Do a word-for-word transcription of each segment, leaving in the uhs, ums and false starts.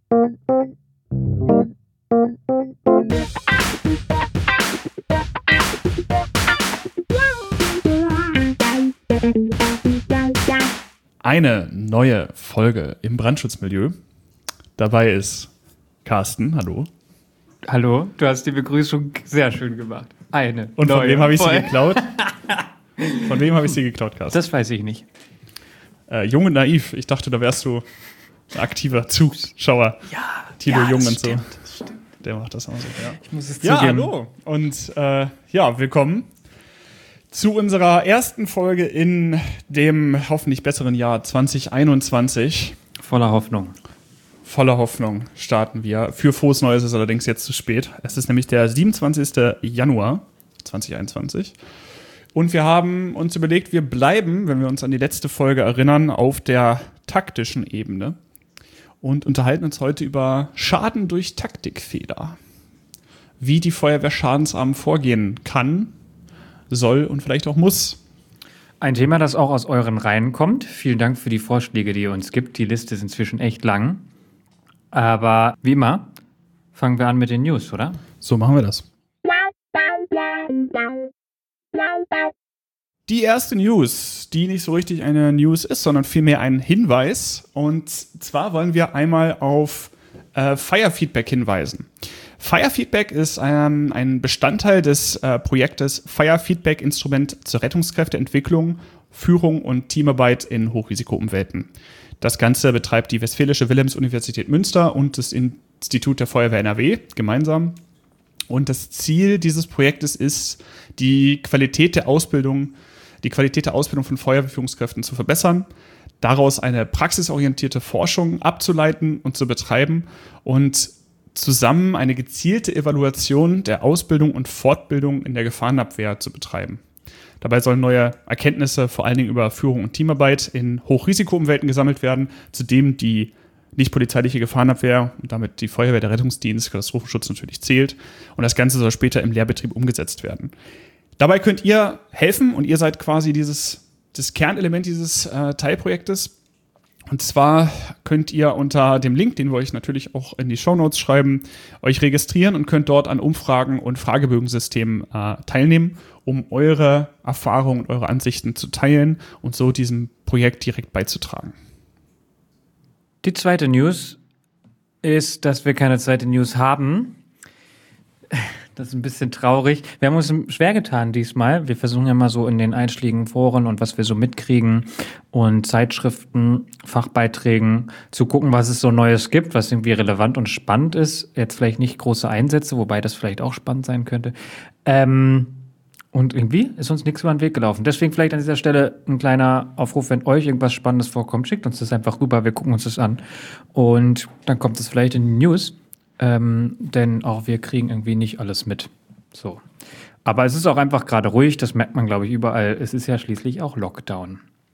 Eine neue Folge im Brandschutzmilieu. Dabei ist Carsten, hallo. Hallo, du hast die Begrüßung sehr schön gemacht. Eine Und neue von wem habe ich sie Folge. geklaut? Von wem habe ich sie geklaut, Carsten? Das weiß ich nicht. Äh, Jung und naiv. Ich dachte, da wärst du ein aktiver Zuschauer. Ja, Tilo ja, Jung das und stimmt, so. das stimmt. Der macht das auch so, ja. Ich muss es Ja, zugeben. hallo. Und äh, ja, willkommen zu unserer ersten Folge in dem hoffentlich besseren Jahr zwanzig einundzwanzig. Voller Hoffnung. Voller Hoffnung starten wir. Für frohes Neues ist allerdings jetzt zu spät. Es ist nämlich der siebenundzwanzigster Januar zwanzig einundzwanzig. Und wir haben uns überlegt, wir bleiben, wenn wir uns an die letzte Folge erinnern, auf der taktischen Ebene und unterhalten uns heute über Schaden durch Taktikfehler. Wie die Feuerwehr schadensarm vorgehen kann, soll und vielleicht auch muss. Ein Thema, das auch aus euren Reihen kommt. Vielen Dank für die Vorschläge, die ihr uns gibt. Die Liste ist inzwischen echt lang. Aber wie immer, fangen wir an mit den News, oder? So machen wir das. Die erste News, die nicht so richtig eine News ist, sondern vielmehr ein Hinweis. Und zwar wollen wir einmal auf äh, Fire-Feedback hinweisen. Fire-Feedback ist ein, ein Bestandteil des äh, Projektes Fire-Feedback-Instrument zur Rettungskräfteentwicklung, Führung und Teamarbeit in Hochrisikoumwelten. Das Ganze betreibt die Westfälische Wilhelms-Universität Münster und das Institut der Feuerwehr N R W gemeinsam. Und das Ziel dieses Projektes ist, die Qualität der Ausbildung, die Qualität der Ausbildung von Feuerwehrführungskräften zu verbessern, daraus eine praxisorientierte Forschung abzuleiten und zu betreiben und zusammen eine gezielte Evaluation der Ausbildung und Fortbildung in der Gefahrenabwehr zu betreiben. Dabei sollen neue Erkenntnisse vor allen Dingen über Führung und Teamarbeit in Hochrisikoumwelten gesammelt werden, zudem die nicht polizeiliche Gefahrenabwehr und damit die Feuerwehr, der Rettungsdienst, Katastrophenschutz natürlich zählt. Und das Ganze soll später im Lehrbetrieb umgesetzt werden. Dabei könnt ihr helfen und ihr seid quasi dieses, das Kernelement dieses äh, Teilprojektes. Und zwar könnt ihr unter dem Link, den wir euch natürlich auch in die Shownotes schreiben, euch registrieren und könnt dort an Umfragen und Fragebögensystemen äh, teilnehmen, um eure Erfahrungen und eure Ansichten zu teilen und so diesem Projekt direkt beizutragen. Die zweite News ist, dass wir keine zweite News haben. Das ist ein bisschen traurig. Wir haben uns schwer getan diesmal. Wir versuchen ja mal so in den einschlägigen Foren und was wir so mitkriegen und Zeitschriften, Fachbeiträgen zu gucken, was es so Neues gibt, was irgendwie relevant und spannend ist. Jetzt vielleicht nicht große Einsätze, wobei das vielleicht auch spannend sein könnte. Ähm, und irgendwie ist uns nichts über den Weg gelaufen. Deswegen vielleicht an dieser Stelle ein kleiner Aufruf, wenn euch irgendwas Spannendes vorkommt, schickt uns das einfach rüber, wir gucken uns das an. Und dann kommt es vielleicht in die News. Ähm, denn auch wir kriegen irgendwie nicht alles mit. So. Aber es ist auch einfach gerade ruhig, das merkt man, glaube ich, überall. Es ist ja schließlich auch Lockdown.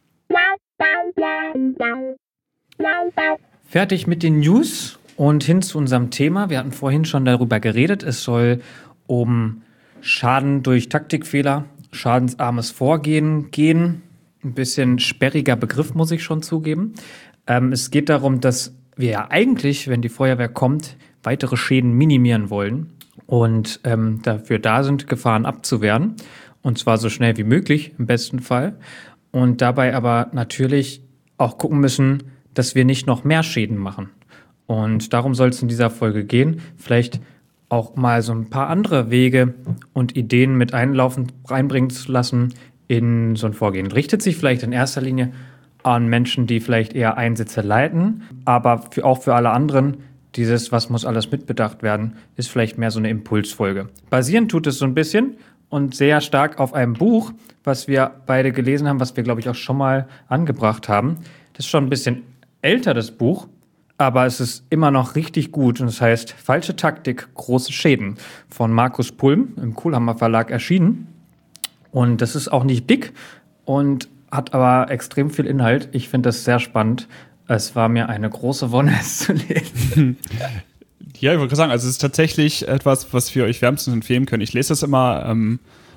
Fertig mit den News und hin zu unserem Thema. Wir hatten vorhin schon darüber geredet. Es soll um Schaden durch Taktikfehler, schadensarmes Vorgehen gehen. Ein bisschen sperriger Begriff, muss ich schon zugeben. Ähm, es geht darum, dass wir ja eigentlich, wenn die Feuerwehr kommt, weitere Schäden minimieren wollen und ähm, dafür da sind, Gefahren abzuwehren. Und zwar so schnell wie möglich, im besten Fall. Und dabei aber natürlich auch gucken müssen, dass wir nicht noch mehr Schäden machen. Und darum soll es in dieser Folge gehen. Vielleicht auch mal so ein paar andere Wege und Ideen mit einlaufen, reinbringen zu lassen in so ein Vorgehen. Richtet sich vielleicht in erster Linie an Menschen, die vielleicht eher Einsätze leiten, aber für, auch für alle anderen, dieses, was muss alles mitbedacht werden, ist vielleicht mehr so eine Impulsfolge. Basierend tut es so ein bisschen und sehr stark auf einem Buch, was wir beide gelesen haben, was wir, glaube ich, auch schon mal angebracht haben. Das ist schon ein bisschen älter, das Buch, aber es ist immer noch richtig gut und es heißt Falsche Taktik, große Schäden von Markus Pulm im Kuhlhammer Verlag erschienen. Und das ist auch nicht dick und hat aber extrem viel Inhalt. Ich finde das sehr spannend. Es war mir eine große Wonne, es zu lesen. Ja, ich wollte sagen, also es ist tatsächlich etwas, was wir euch wärmstens empfehlen können. Ich lese das immer ähm,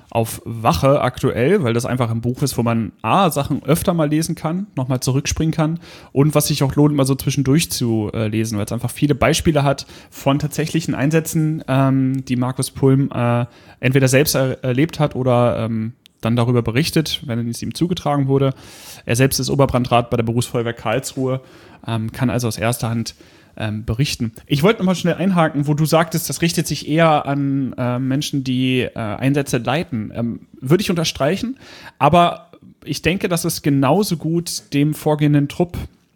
auf Wache aktuell, weil das einfach ein Buch ist, wo man A, Sachen öfter mal lesen kann, nochmal zurückspringen kann und was sich auch lohnt, mal so zwischendurch zu äh, lesen, weil es einfach viele Beispiele hat von tatsächlichen Einsätzen, ähm, die Markus Pulm äh, entweder selbst er- erlebt hat oder ähm, dann darüber berichtet, wenn es ihm zugetragen wurde. Er selbst ist Oberbrandrat bei der Berufsfeuerwehr Karlsruhe, ähm, kann also aus erster Hand ähm, berichten. Ich wollte nochmal schnell einhaken, wo du sagtest, das richtet sich eher an äh, Menschen, die äh, Einsätze leiten. Ähm, würde ich unterstreichen, aber ich denke, dass es genauso gut dem vorgehenden Trupp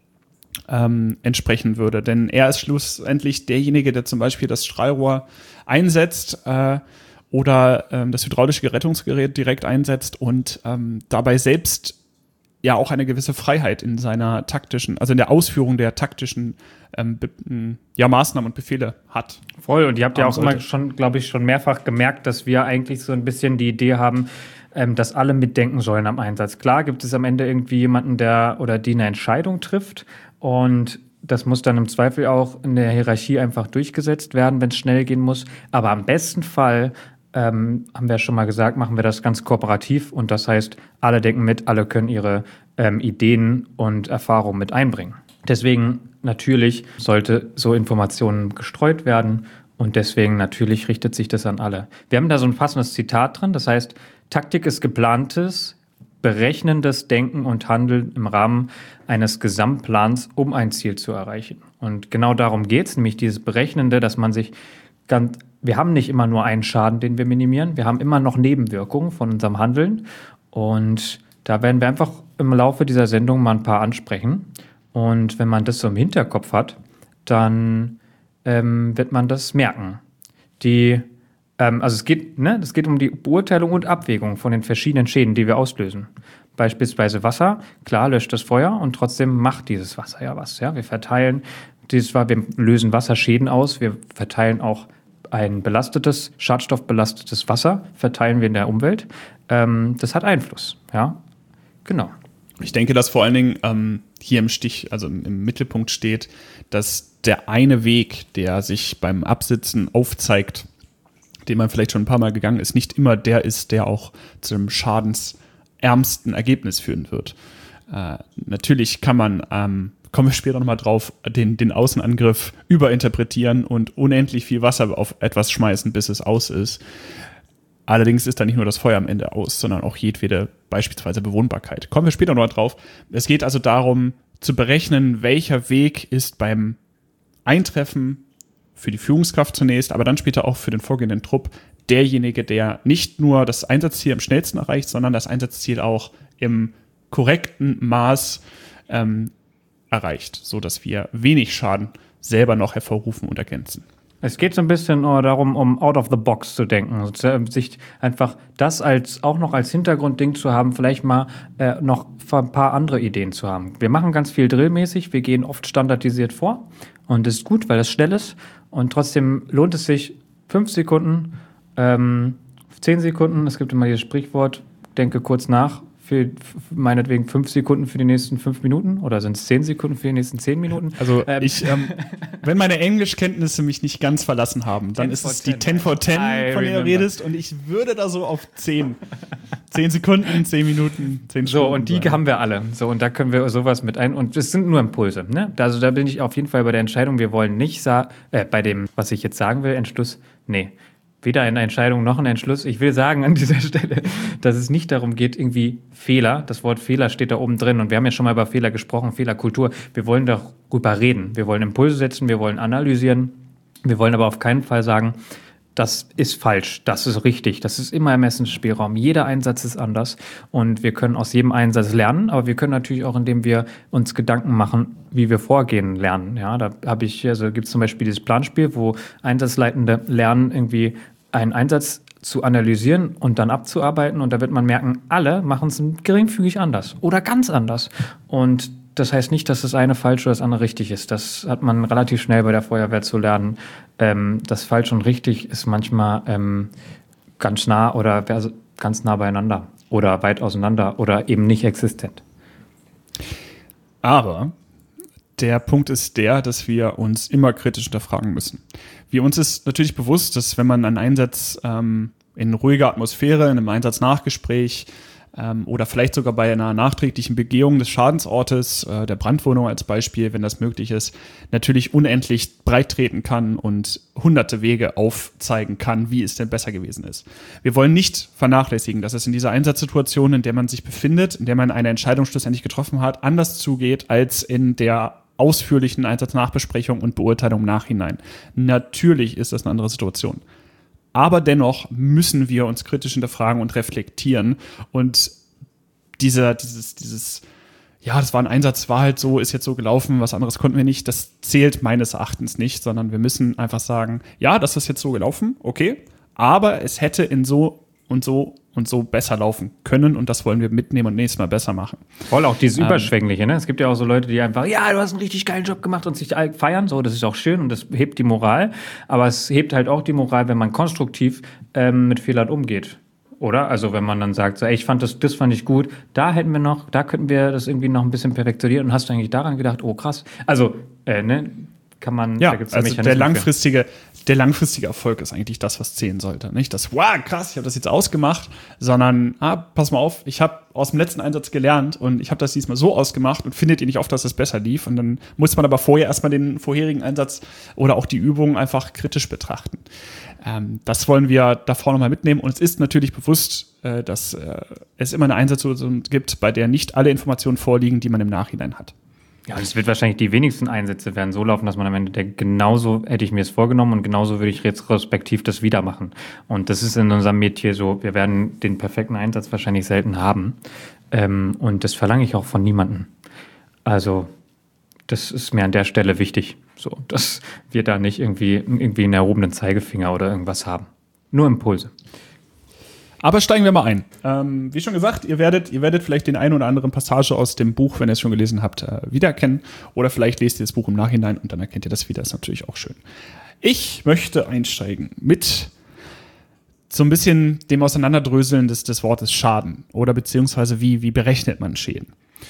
ähm, entsprechen würde, denn er ist schlussendlich derjenige, der zum Beispiel das Strahlrohr einsetzt, äh, oder ähm, das hydraulische Rettungsgerät direkt einsetzt und ähm, dabei selbst ja auch eine gewisse Freiheit in seiner taktischen, also in der Ausführung der taktischen ähm, Be- ja, Maßnahmen und Befehle hat. Voll, und ihr habt ja auch sollte. immer schon, glaube ich, schon mehrfach gemerkt, dass wir eigentlich so ein bisschen die Idee haben, ähm, dass alle mitdenken sollen am Einsatz. Klar gibt es am Ende irgendwie jemanden, der oder die eine Entscheidung trifft und das muss dann im Zweifel auch in der Hierarchie einfach durchgesetzt werden, wenn es schnell gehen muss. Aber am besten Fall Ähm, haben wir schon mal gesagt, machen wir das ganz kooperativ und das heißt, alle denken mit, alle können ihre ähm, Ideen und Erfahrungen mit einbringen. Deswegen natürlich sollte so Informationen gestreut werden und deswegen natürlich richtet sich das an alle. Wir haben da so ein passendes Zitat drin, das heißt, Taktik ist geplantes, berechnendes Denken und Handeln im Rahmen eines Gesamtplans, um ein Ziel zu erreichen. Und genau darum geht es, nämlich dieses Berechnende, dass man sich ganz Wir haben nicht immer nur einen Schaden, den wir minimieren. Wir haben immer noch Nebenwirkungen von unserem Handeln. Und da werden wir einfach im Laufe dieser Sendung mal ein paar ansprechen. Und wenn man das so im Hinterkopf hat, dann ähm, wird man das merken. Die, ähm, also es geht, ne, es geht um die Beurteilung und Abwägung von den verschiedenen Schäden, die wir auslösen. Beispielsweise Wasser, klar löscht das Feuer und trotzdem macht dieses Wasser ja was. Ja? Wir verteilen, dieses, wir lösen Wasserschäden aus, wir verteilen auch ein belastetes, schadstoffbelastetes Wasser verteilen wir in der Umwelt. Ähm, das hat Einfluss, ja, genau. Ich denke, dass vor allen Dingen ähm, hier im Stich, also im, im Mittelpunkt steht, dass der eine Weg, der sich beim Absitzen aufzeigt, den man vielleicht schon ein paar Mal gegangen ist, nicht immer der ist, der auch zum schadensärmsten Ergebnis führen wird. Äh, natürlich kann man ähm, kommen wir später nochmal drauf, den, den Außenangriff überinterpretieren und unendlich viel Wasser auf etwas schmeißen, bis es aus ist. Allerdings ist da nicht nur das Feuer am Ende aus, sondern auch jedwede beispielsweise Bewohnbarkeit. Kommen wir später nochmal drauf. Es geht also darum, zu berechnen, welcher Weg ist beim Eintreffen für die Führungskraft zunächst, aber dann später auch für den vorgehenden Trupp derjenige, der nicht nur das Einsatzziel am schnellsten erreicht, sondern das Einsatzziel auch im korrekten Maß ähm, erreicht, sodass wir wenig Schaden selber noch hervorrufen und ergänzen. Es geht so ein bisschen darum, um out of the box zu denken, sich einfach das als auch noch als Hintergrundding zu haben, vielleicht mal äh, noch ein paar andere Ideen zu haben. Wir machen ganz viel drillmäßig, wir gehen oft standardisiert vor und das ist gut, weil das schnell ist und trotzdem lohnt es sich fünf Sekunden, ähm, zehn Sekunden, es gibt immer dieses Sprichwort, denke kurz nach, für meinetwegen fünf Sekunden für die nächsten fünf Minuten oder sind es zehn Sekunden für die nächsten zehn Minuten? Also ähm, ich, ähm, wenn meine Englischkenntnisse mich nicht ganz verlassen haben, dann ist es die zehn vor zehn, von der du redest und ich würde da so auf zehn. zehn Sekunden, zehn Minuten, zehn Stunden. So, und die sein. Haben wir alle. So, und da können wir sowas mit ein. Und es sind nur Impulse. Ne? Also da bin ich auf jeden Fall bei der Entscheidung, wir wollen nicht sagen, äh, bei dem, was ich jetzt sagen will, Entschluss, nee. Weder eine Entscheidung noch ein Entschluss. Ich will sagen an dieser Stelle, dass es nicht darum geht, irgendwie Fehler, das Wort Fehler steht da oben drin und wir haben ja schon mal über Fehler gesprochen, Fehlerkultur. Wir wollen darüber reden, wir wollen Impulse setzen, wir wollen analysieren, wir wollen aber auf keinen Fall sagen, das ist falsch, das ist richtig, das ist immer Ermessensspielraum. Jeder Einsatz ist anders und wir können aus jedem Einsatz lernen, aber wir können natürlich auch, indem wir uns Gedanken machen, wie wir vorgehen, lernen. Ja, da habe ich, also gibt es zum Beispiel dieses Planspiel, wo Einsatzleitende lernen, irgendwie einen Einsatz zu analysieren und dann abzuarbeiten. Und da wird man merken, alle machen es geringfügig anders oder ganz anders. Und das heißt nicht, dass das eine falsch oder das andere richtig ist. Das hat man relativ schnell bei der Feuerwehr zu lernen. Ähm, das falsch und richtig ist manchmal ähm, ganz nah oder ganz nah beieinander oder weit auseinander oder eben nicht existent. Aber der Punkt ist der, dass wir uns immer kritisch hinterfragen müssen. Wir uns ist natürlich bewusst, dass wenn man einen Einsatz ähm, in ruhiger Atmosphäre, in einem Einsatznachgespräch ähm, oder vielleicht sogar bei einer nachträglichen Begehung des Schadensortes, äh, der Brandwohnung als Beispiel, wenn das möglich ist, natürlich unendlich breit treten kann und hunderte Wege aufzeigen kann, wie es denn besser gewesen ist. Wir wollen nicht vernachlässigen, dass es in dieser Einsatzsituation, in der man sich befindet, in der man eine Entscheidung schlussendlich getroffen hat, anders zugeht als in der ausführlichen Einsatznachbesprechung und Beurteilung im Nachhinein. Natürlich ist das eine andere Situation. Aber dennoch müssen wir uns kritisch hinterfragen und reflektieren. Und dieser, dieses, dieses, ja, das war ein Einsatz, war halt so, ist jetzt so gelaufen, was anderes konnten wir nicht, das zählt meines Erachtens nicht, sondern wir müssen einfach sagen, ja, das ist jetzt so gelaufen, okay, aber es hätte in so und so und so besser laufen können und das wollen wir mitnehmen und nächstes Mal besser machen. Voll auch dieses ähm, Überschwängliche, ne? Es gibt ja auch so Leute, die einfach, ja, du hast einen richtig geilen Job gemacht und sich feiern, so, das ist auch schön und das hebt die Moral, aber es hebt halt auch die Moral, wenn man konstruktiv ähm, mit Fehlern umgeht. Oder? Also wenn man dann sagt, so, ey, ich fand das, das fand ich gut, da hätten wir noch, da könnten wir das irgendwie noch ein bisschen perfektionieren und hast du eigentlich daran gedacht, oh krass. Also, äh, ne, kann man, ja, da gibt's also der langfristige, der langfristige Erfolg ist eigentlich das, was zählen sollte. Nicht das, wow, krass, ich habe das jetzt ausgemacht, sondern, ah, pass mal auf, ich habe aus dem letzten Einsatz gelernt und ich habe das diesmal so ausgemacht und findet ihr nicht oft, dass es besser lief. Und dann muss man aber vorher erstmal den vorherigen Einsatz oder auch die Übung einfach kritisch betrachten. Ähm, das wollen wir davor nochmal mitnehmen. Und es ist natürlich bewusst, äh, dass äh, es immer eine Einsatzsituation gibt, bei der nicht alle Informationen vorliegen, die man im Nachhinein hat. Ja, und es wird wahrscheinlich die wenigsten Einsätze werden so laufen, dass man am Ende denkt, genauso hätte ich mir es vorgenommen und genauso würde ich retrospektiv das wieder machen. Und das ist in unserem Metier so, wir werden den perfekten Einsatz wahrscheinlich selten haben. Ähm, und das verlange ich auch von niemandem. Also das ist mir an der Stelle wichtig, so, dass wir da nicht irgendwie, irgendwie einen erhobenen Zeigefinger oder irgendwas haben. Nur Impulse. Aber steigen wir mal ein. Ähm, wie schon gesagt, ihr werdet, ihr werdet vielleicht den einen oder anderen Passage aus dem Buch, wenn ihr es schon gelesen habt, äh, wiedererkennen. Oder vielleicht lest ihr das Buch im Nachhinein und dann erkennt ihr das wieder. Ist natürlich auch schön. Ich möchte einsteigen mit so ein bisschen dem Auseinanderdröseln des, des Wortes Schaden. Oder beziehungsweise wie, wie berechnet man Schäden.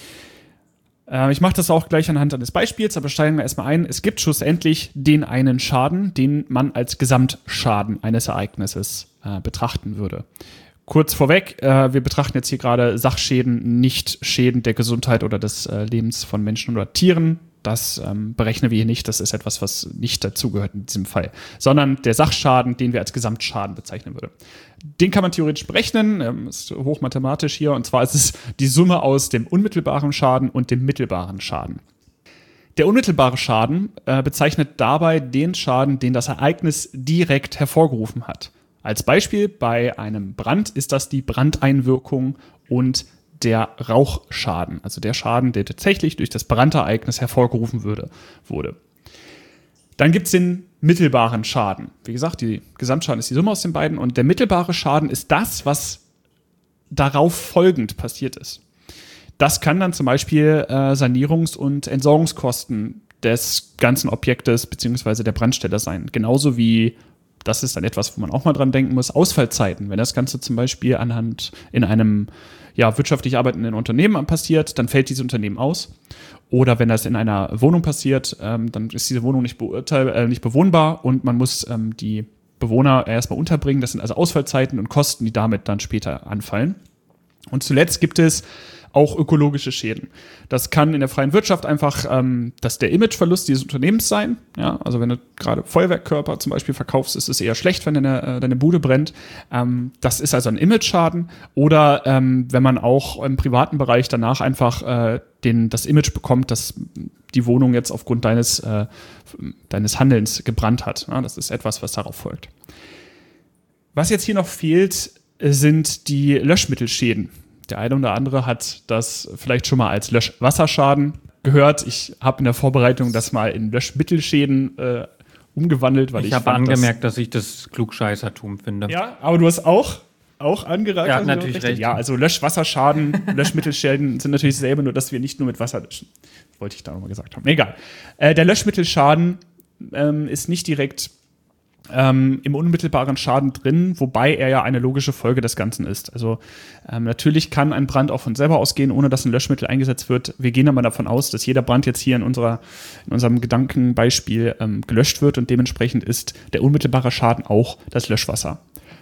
Äh, ich mache das auch gleich anhand eines Beispiels, aber steigen wir erstmal ein. Es gibt schlussendlich den einen Schaden, den man als Gesamtschaden eines Ereignisses äh, betrachten würde. Kurz vorweg, äh, wir betrachten jetzt hier gerade Sachschäden, nicht Schäden der Gesundheit oder des äh, Lebens von Menschen oder Tieren. Das ähm, berechnen wir hier nicht, das ist etwas, was nicht dazugehört in diesem Fall. Sondern der Sachschaden, den wir als Gesamtschaden bezeichnen würden. Den kann man theoretisch berechnen, ähm, ist hochmathematisch hier, und zwar ist es die Summe aus dem unmittelbaren Schaden und dem mittelbaren Schaden. Der unmittelbare Schaden äh, bezeichnet dabei den Schaden, den das Ereignis direkt hervorgerufen hat. Als Beispiel bei einem Brand ist das die Brandeinwirkung und der Rauchschaden, also der Schaden, der tatsächlich durch das Brandereignis hervorgerufen würde, wurde. Dann gibt es den mittelbaren Schaden. Wie gesagt, die Gesamtschaden ist die Summe aus den beiden und der mittelbare Schaden ist das, was darauf folgend passiert ist. Das kann dann zum Beispiel äh, Sanierungs- und Entsorgungskosten des ganzen Objektes bzw. der Brandstelle sein. Genauso wie, das ist dann etwas, wo man auch mal dran denken muss, Ausfallzeiten. Wenn das Ganze zum Beispiel anhand in einem ja, wirtschaftlich arbeitenden Unternehmen passiert, dann fällt dieses Unternehmen aus. Oder wenn das in einer Wohnung passiert, ähm, dann ist diese Wohnung nicht, beurteil- äh, nicht bewohnbar und man muss ähm, die Bewohner erstmal unterbringen. Das sind also Ausfallzeiten und Kosten, die damit dann später anfallen. Und zuletzt gibt es auch ökologische Schäden. Das kann in der freien Wirtschaft einfach ähm, das der Imageverlust dieses Unternehmens sein. Ja, also wenn du gerade Feuerwerkkörper zum Beispiel verkaufst, ist es eher schlecht, wenn deine, äh, deine Bude brennt. Ähm, das ist also ein Image-Schaden. Oder ähm, wenn man auch im privaten Bereich danach einfach äh, den, das Image bekommt, dass die Wohnung jetzt aufgrund deines, äh, deines Handelns gebrannt hat. Ja, das ist etwas, was darauf folgt. Was jetzt hier noch fehlt, sind die Löschmittelschäden. Der eine oder andere hat das vielleicht schon mal als Löschwasserschaden gehört. Ich habe in der Vorbereitung das mal in Löschmittelschäden äh, umgewandelt, weil ich Ich habe angemerkt, dass ich das Klugscheißertum finde. Ja, aber du hast auch, auch angeragt. Ja, also natürlich recht. Ja, also Löschwasserschaden, Löschmittelschäden sind natürlich dasselbe, nur dass wir nicht nur mit Wasser löschen. Das wollte ich da nochmal gesagt haben. Egal. Äh, der Löschmittelschaden ähm, ist nicht direkt Ähm, im unmittelbaren Schaden drin, wobei er ja eine logische Folge des Ganzen ist. Also ähm, natürlich kann ein Brand auch von selber ausgehen, ohne dass ein Löschmittel eingesetzt wird. Wir gehen aber davon aus, dass jeder Brand jetzt hier in, unserer, in unserem Gedankenbeispiel ähm, gelöscht wird und dementsprechend ist der unmittelbare Schaden auch das Löschwasser.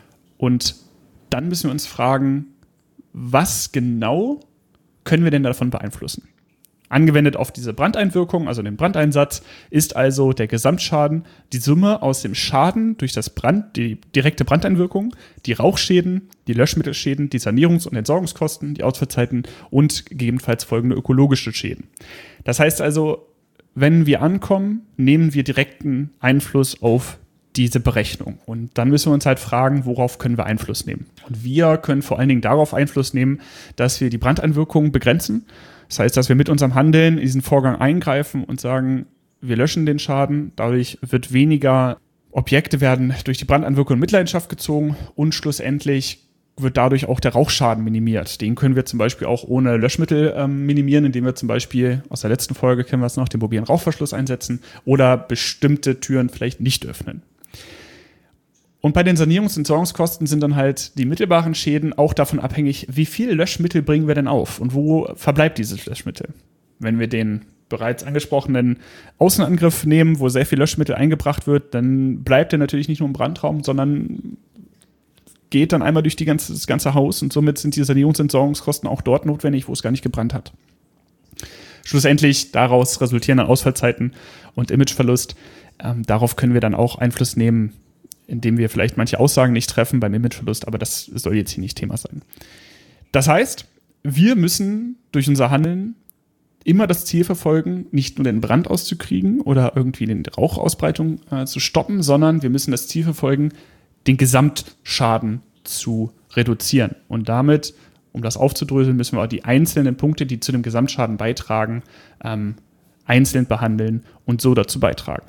Und dann müssen wir uns fragen, was genau können wir denn davon beeinflussen? Angewendet auf diese Brandeinwirkung, also den Brandeinsatz, ist also der Gesamtschaden die Summe aus dem Schaden durch das Brand, die direkte Brandeinwirkung, die Rauchschäden, die Löschmittelschäden, die Sanierungs- und Entsorgungskosten, die Ausfallzeiten und gegebenenfalls folgende ökologische Schäden. Das heißt also, wenn wir ankommen, nehmen wir direkten Einfluss auf diese Berechnung. Und dann müssen wir uns halt fragen, worauf können wir Einfluss nehmen? Und wir können vor allen Dingen darauf Einfluss nehmen, dass wir die Brandeinwirkung begrenzen. Das heißt, dass wir mit unserem Handeln in diesen Vorgang eingreifen und sagen, wir löschen den Schaden. Dadurch wird weniger Objekte werden durch die Brandeinwirkung in Mitleidenschaft gezogen und schlussendlich wird dadurch auch der Rauchschaden minimiert. Den können wir zum Beispiel auch ohne Löschmittel ähm, minimieren, indem wir zum Beispiel, aus der letzten Folge kennen wir es noch, den mobilen Rauchverschluss einsetzen oder bestimmte Türen vielleicht nicht öffnen. Und bei den Sanierungs- und Entsorgungskosten sind dann halt die mittelbaren Schäden auch davon abhängig, wie viel Löschmittel bringen wir denn auf und wo verbleibt dieses Löschmittel. Wenn wir den bereits angesprochenen Außenangriff nehmen, wo sehr viel Löschmittel eingebracht wird, dann bleibt er natürlich nicht nur im Brandraum, sondern geht dann einmal durch die ganze, das ganze Haus und somit sind die Sanierungs- und Entsorgungskosten auch dort notwendig, wo es gar nicht gebrannt hat. Schlussendlich daraus resultieren dann Ausfallzeiten und Imageverlust. Ähm, darauf können wir dann auch Einfluss nehmen, indem wir vielleicht manche Aussagen nicht treffen beim Imageverlust, aber das soll jetzt hier nicht Thema sein. Das heißt, wir müssen durch unser Handeln immer das Ziel verfolgen, nicht nur den Brand auszukriegen oder irgendwie die Rauchausbreitung äh, zu stoppen, sondern wir müssen das Ziel verfolgen, den Gesamtschaden zu reduzieren. Und damit, um das aufzudröseln, müssen wir auch die einzelnen Punkte, die zu dem Gesamtschaden beitragen, ähm, einzeln behandeln und so dazu beitragen.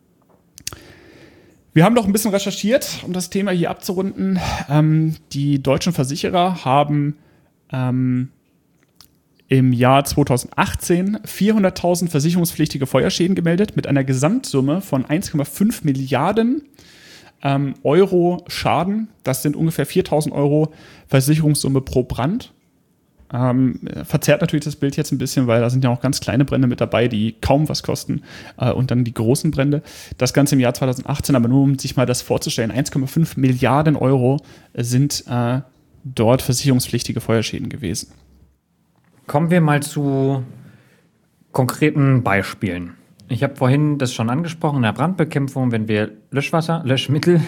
Wir haben noch ein bisschen recherchiert, um das Thema hier abzurunden. Ähm, die deutschen Versicherer haben ähm, im Jahr zweitausendachtzehn vierhunderttausend versicherungspflichtige Feuerschäden gemeldet mit einer Gesamtsumme von eins Komma fünf Milliarden ähm, Euro Schaden. Das sind ungefähr viertausend Euro Versicherungssumme pro Brand. Ähm, verzerrt natürlich das Bild jetzt ein bisschen, weil da sind ja auch ganz kleine Brände mit dabei, die kaum was kosten äh, und dann die großen Brände. Das Ganze im Jahr zweitausendachtzehn, aber nur um sich mal das vorzustellen, eins Komma fünf Milliarden Euro sind äh, dort versicherungspflichtige Feuerschäden gewesen. Kommen wir mal zu konkreten Beispielen. Ich habe vorhin das schon angesprochen, in der Brandbekämpfung, wenn wir Löschwasser, Löschmittel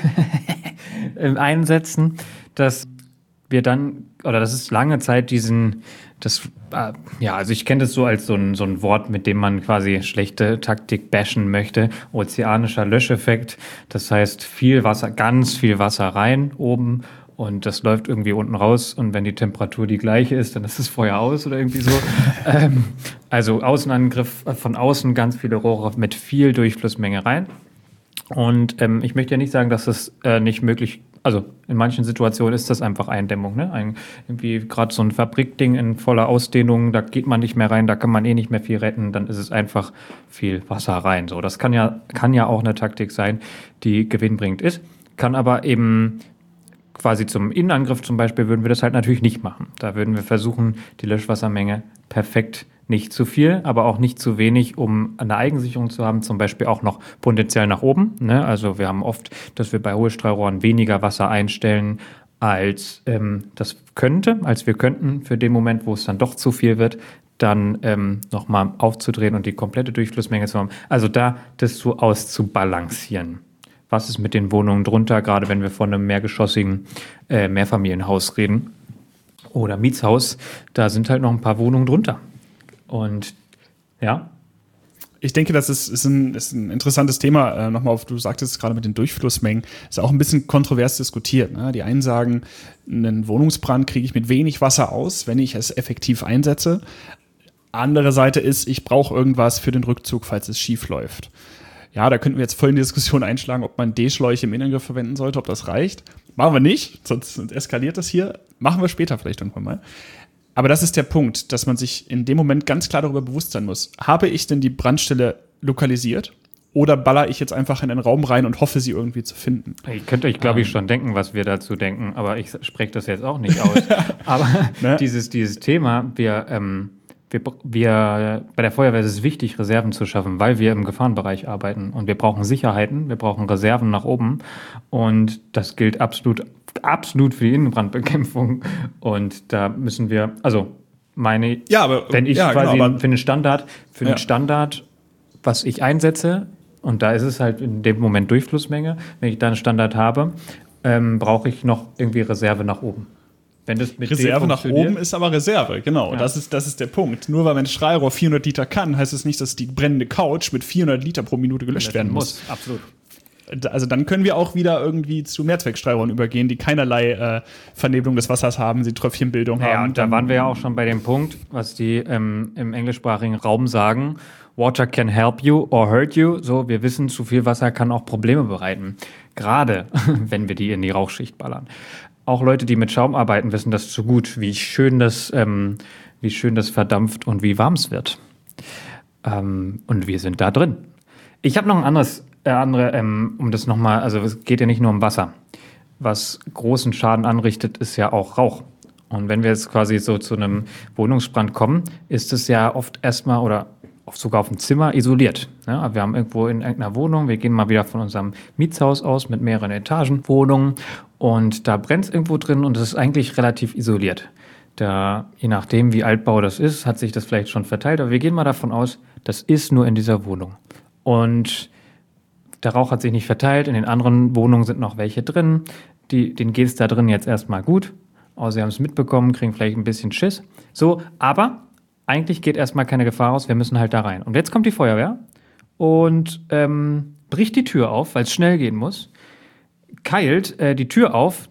einsetzen, dass wir dann, oder das ist lange Zeit diesen, das, äh, ja, also ich kenne das so als so ein, so ein Wort, mit dem man quasi schlechte Taktik bashen möchte, ozeanischer Löscheffekt, das heißt viel Wasser, ganz viel Wasser rein oben und das läuft irgendwie unten raus und wenn die Temperatur die gleiche ist, dann ist das Feuer aus oder irgendwie so. ähm, also Außenangriff, von außen ganz viele Rohre mit viel Durchflussmenge rein. Und ähm, ich möchte ja nicht sagen, dass das äh, nicht möglich, also in manchen Situationen ist das einfach Eindämmung, ne? Ein, irgendwie gerade so ein Fabrikding in voller Ausdehnung, da geht man nicht mehr rein, da kann man eh nicht mehr viel retten, dann ist es einfach viel Wasser rein. So, das kann ja, kann ja auch eine Taktik sein, die gewinnbringend ist, kann aber eben quasi zum Innenangriff zum Beispiel würden wir das halt natürlich nicht machen. Da würden wir versuchen, die Löschwassermenge perfekt, nicht zu viel, aber auch nicht zu wenig, um eine Eigensicherung zu haben, zum Beispiel auch noch potenziell nach oben. Ne? Also wir haben oft, dass wir bei Hohlstrahlrohren weniger Wasser einstellen, als ähm, das könnte, als wir könnten für den Moment, wo es dann doch zu viel wird, dann ähm, nochmal aufzudrehen und die komplette Durchflussmenge zu haben. Also da das so auszubalancieren. Was ist mit den Wohnungen drunter, gerade wenn wir von einem mehrgeschossigen äh, Mehrfamilienhaus reden oder Mietshaus, da sind halt noch ein paar Wohnungen drunter. Und ja. Ich denke, das ist, ist, ein, ist ein interessantes Thema. Äh, nochmal auf, du sagtest es gerade mit den Durchflussmengen, ist auch ein bisschen kontrovers diskutiert. Ne? Die einen sagen, einen Wohnungsbrand kriege ich mit wenig Wasser aus, wenn ich es effektiv einsetze. Andere Seite ist, ich brauche irgendwas für den Rückzug, falls es schief läuft. Ja, da könnten wir jetzt voll in die Diskussion einschlagen, ob man D-Schläuche im Innenangriff verwenden sollte, ob das reicht. Machen wir nicht, sonst eskaliert das hier. Machen wir später vielleicht irgendwann mal. Aber das ist der Punkt, dass man sich in dem Moment ganz klar darüber bewusst sein muss. Habe ich denn die Brandstelle lokalisiert oder baller ich jetzt einfach in den Raum rein und hoffe, sie irgendwie zu finden? Ihr könnt euch, glaube ich, schon denken, was wir dazu denken, aber ich spreche das jetzt auch nicht aus. Aber ne? dieses, dieses Thema, wir, ähm, wir, wir, bei der Feuerwehr ist es wichtig, Reserven zu schaffen, weil wir im Gefahrenbereich arbeiten und wir brauchen Sicherheiten, wir brauchen Reserven nach oben und das gilt absolut absolut für die Innenbrandbekämpfung. Und da müssen wir, also meine, ja, aber, wenn ich ja, quasi genau, für einen Standard, für einen ja. Standard, was ich einsetze, und da ist es halt in dem Moment Durchflussmenge, wenn ich da einen Standard habe, ähm, brauche ich noch irgendwie Reserve nach oben. Wenn das mit Reserve nach oben ist aber Reserve, genau. Ja. Das ist, das ist der Punkt. Nur weil mein Strahlrohr vierhundert Liter kann, heißt es nicht, dass die brennende Couch mit vierhundert Liter pro Minute gelöscht werden muss. muss. Absolut. Also dann können wir auch wieder irgendwie zu Mehrzweckstrahlrohren übergehen, die keinerlei äh, Vernebelung des Wassers haben, sie Tröpfchenbildung Ja, haben. und da waren wir ja auch schon bei dem Punkt, was die ähm, im englischsprachigen Raum sagen, Water can help you or hurt you. So, wir wissen, zu viel Wasser kann auch Probleme bereiten. Gerade, wenn wir die in die Rauchschicht ballern. Auch Leute, die mit Schaum arbeiten, wissen das zu gut, wie schön das, ähm, wie schön das verdampft und wie warm es wird. Ähm, und wir sind da drin. Ich habe noch ein anderes, äh, andere, ähm, um das nochmal, also es geht ja nicht nur um Wasser. Was großen Schaden anrichtet, ist ja auch Rauch. Und wenn wir jetzt quasi so zu einem Wohnungsbrand kommen, ist es ja oft erstmal oder sogar auf dem Zimmer isoliert. Ja, wir haben irgendwo in irgendeiner Wohnung, wir gehen mal wieder von unserem Mietshaus aus mit mehreren Etagen Wohnungen und da brennt es irgendwo drin und es ist eigentlich relativ isoliert. Da, je nachdem, wie Altbau das ist, hat sich das vielleicht schon verteilt, aber wir gehen mal davon aus, das ist nur in dieser Wohnung. Und der Rauch hat sich nicht verteilt, in den anderen Wohnungen sind noch welche drin, die, denen geht es da drin jetzt erstmal gut, außer sie haben es mitbekommen, kriegen vielleicht ein bisschen Schiss. So, aber eigentlich geht erstmal keine Gefahr aus, wir müssen halt da rein. Und jetzt kommt die Feuerwehr und ähm, bricht die Tür auf, weil es schnell gehen muss, keilt äh, die Tür auf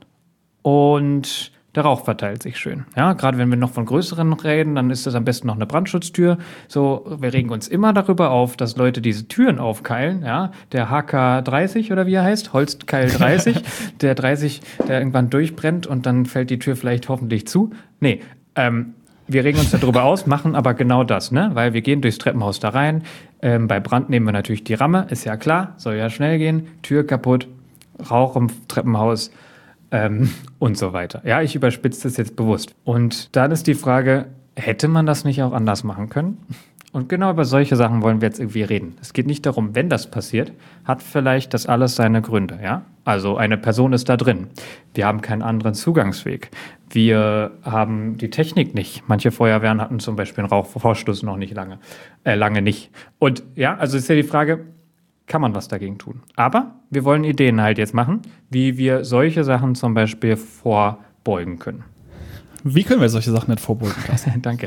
und der Rauch verteilt sich schön. Ja, gerade wenn wir noch von größeren reden, dann ist das am besten noch eine Brandschutztür. So, wir regen uns immer darüber auf, dass Leute diese Türen aufkeilen. Ja, der H K dreißig oder wie er heißt, Holzkeil dreißig, der dreißig, der irgendwann durchbrennt und dann fällt die Tür vielleicht hoffentlich zu. Nee, ähm, wir regen uns darüber aus, machen aber genau das, ne? Weil wir gehen durchs Treppenhaus da rein. Ähm, bei Brand nehmen wir natürlich die Ramme, ist ja klar, soll ja schnell gehen. Tür kaputt, Rauch im Treppenhaus ähm, und so weiter. Ja, ich überspitze das jetzt bewusst. Und dann ist die Frage, hätte man das nicht auch anders machen können? Und genau über solche Sachen wollen wir jetzt irgendwie reden. Es geht nicht darum, wenn das passiert, hat vielleicht das alles seine Gründe, ja? Also eine Person ist da drin. Wir haben keinen anderen Zugangsweg. Wir haben die Technik nicht. Manche Feuerwehren hatten zum Beispiel einen Rauchvorstoß noch nicht lange, äh, lange nicht. Und ja, also ist ja die Frage, kann man was dagegen tun? Aber wir wollen Ideen halt jetzt machen, wie wir solche Sachen zum Beispiel vorbeugen können. Wie können wir solche Sachen nicht vorbeugen lassen? Danke.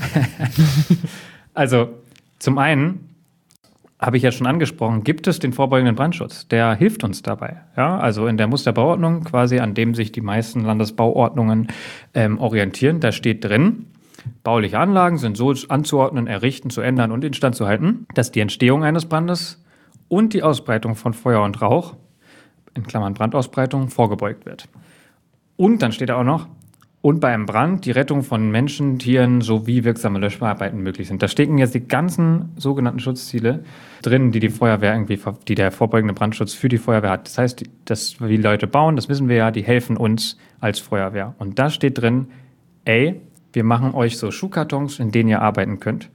Also, zum einen habe ich ja schon angesprochen, gibt es den vorbeugenden Brandschutz. Der hilft uns dabei. Ja, also in der Musterbauordnung, quasi an dem sich die meisten Landesbauordnungen ähm, orientieren, da steht drin, bauliche Anlagen sind so anzuordnen, errichten, zu ändern und instand zu halten, dass die Entstehung eines Brandes und die Ausbreitung von Feuer und Rauch, in Klammern Brandausbreitung, vorgebeugt wird. Und dann steht da auch noch, und bei einem Brand die Rettung von Menschen, Tieren sowie wirksame Löscharbeiten möglich sind. Da stecken jetzt die ganzen sogenannten Schutzziele drin, die die Feuerwehr irgendwie, die der vorbeugende Brandschutz für die Feuerwehr hat. Das heißt, dass wir die Leute bauen, das wissen wir ja, die helfen uns als Feuerwehr. Und da steht drin, ey, wir machen euch so Schuhkartons, in denen ihr arbeiten könnt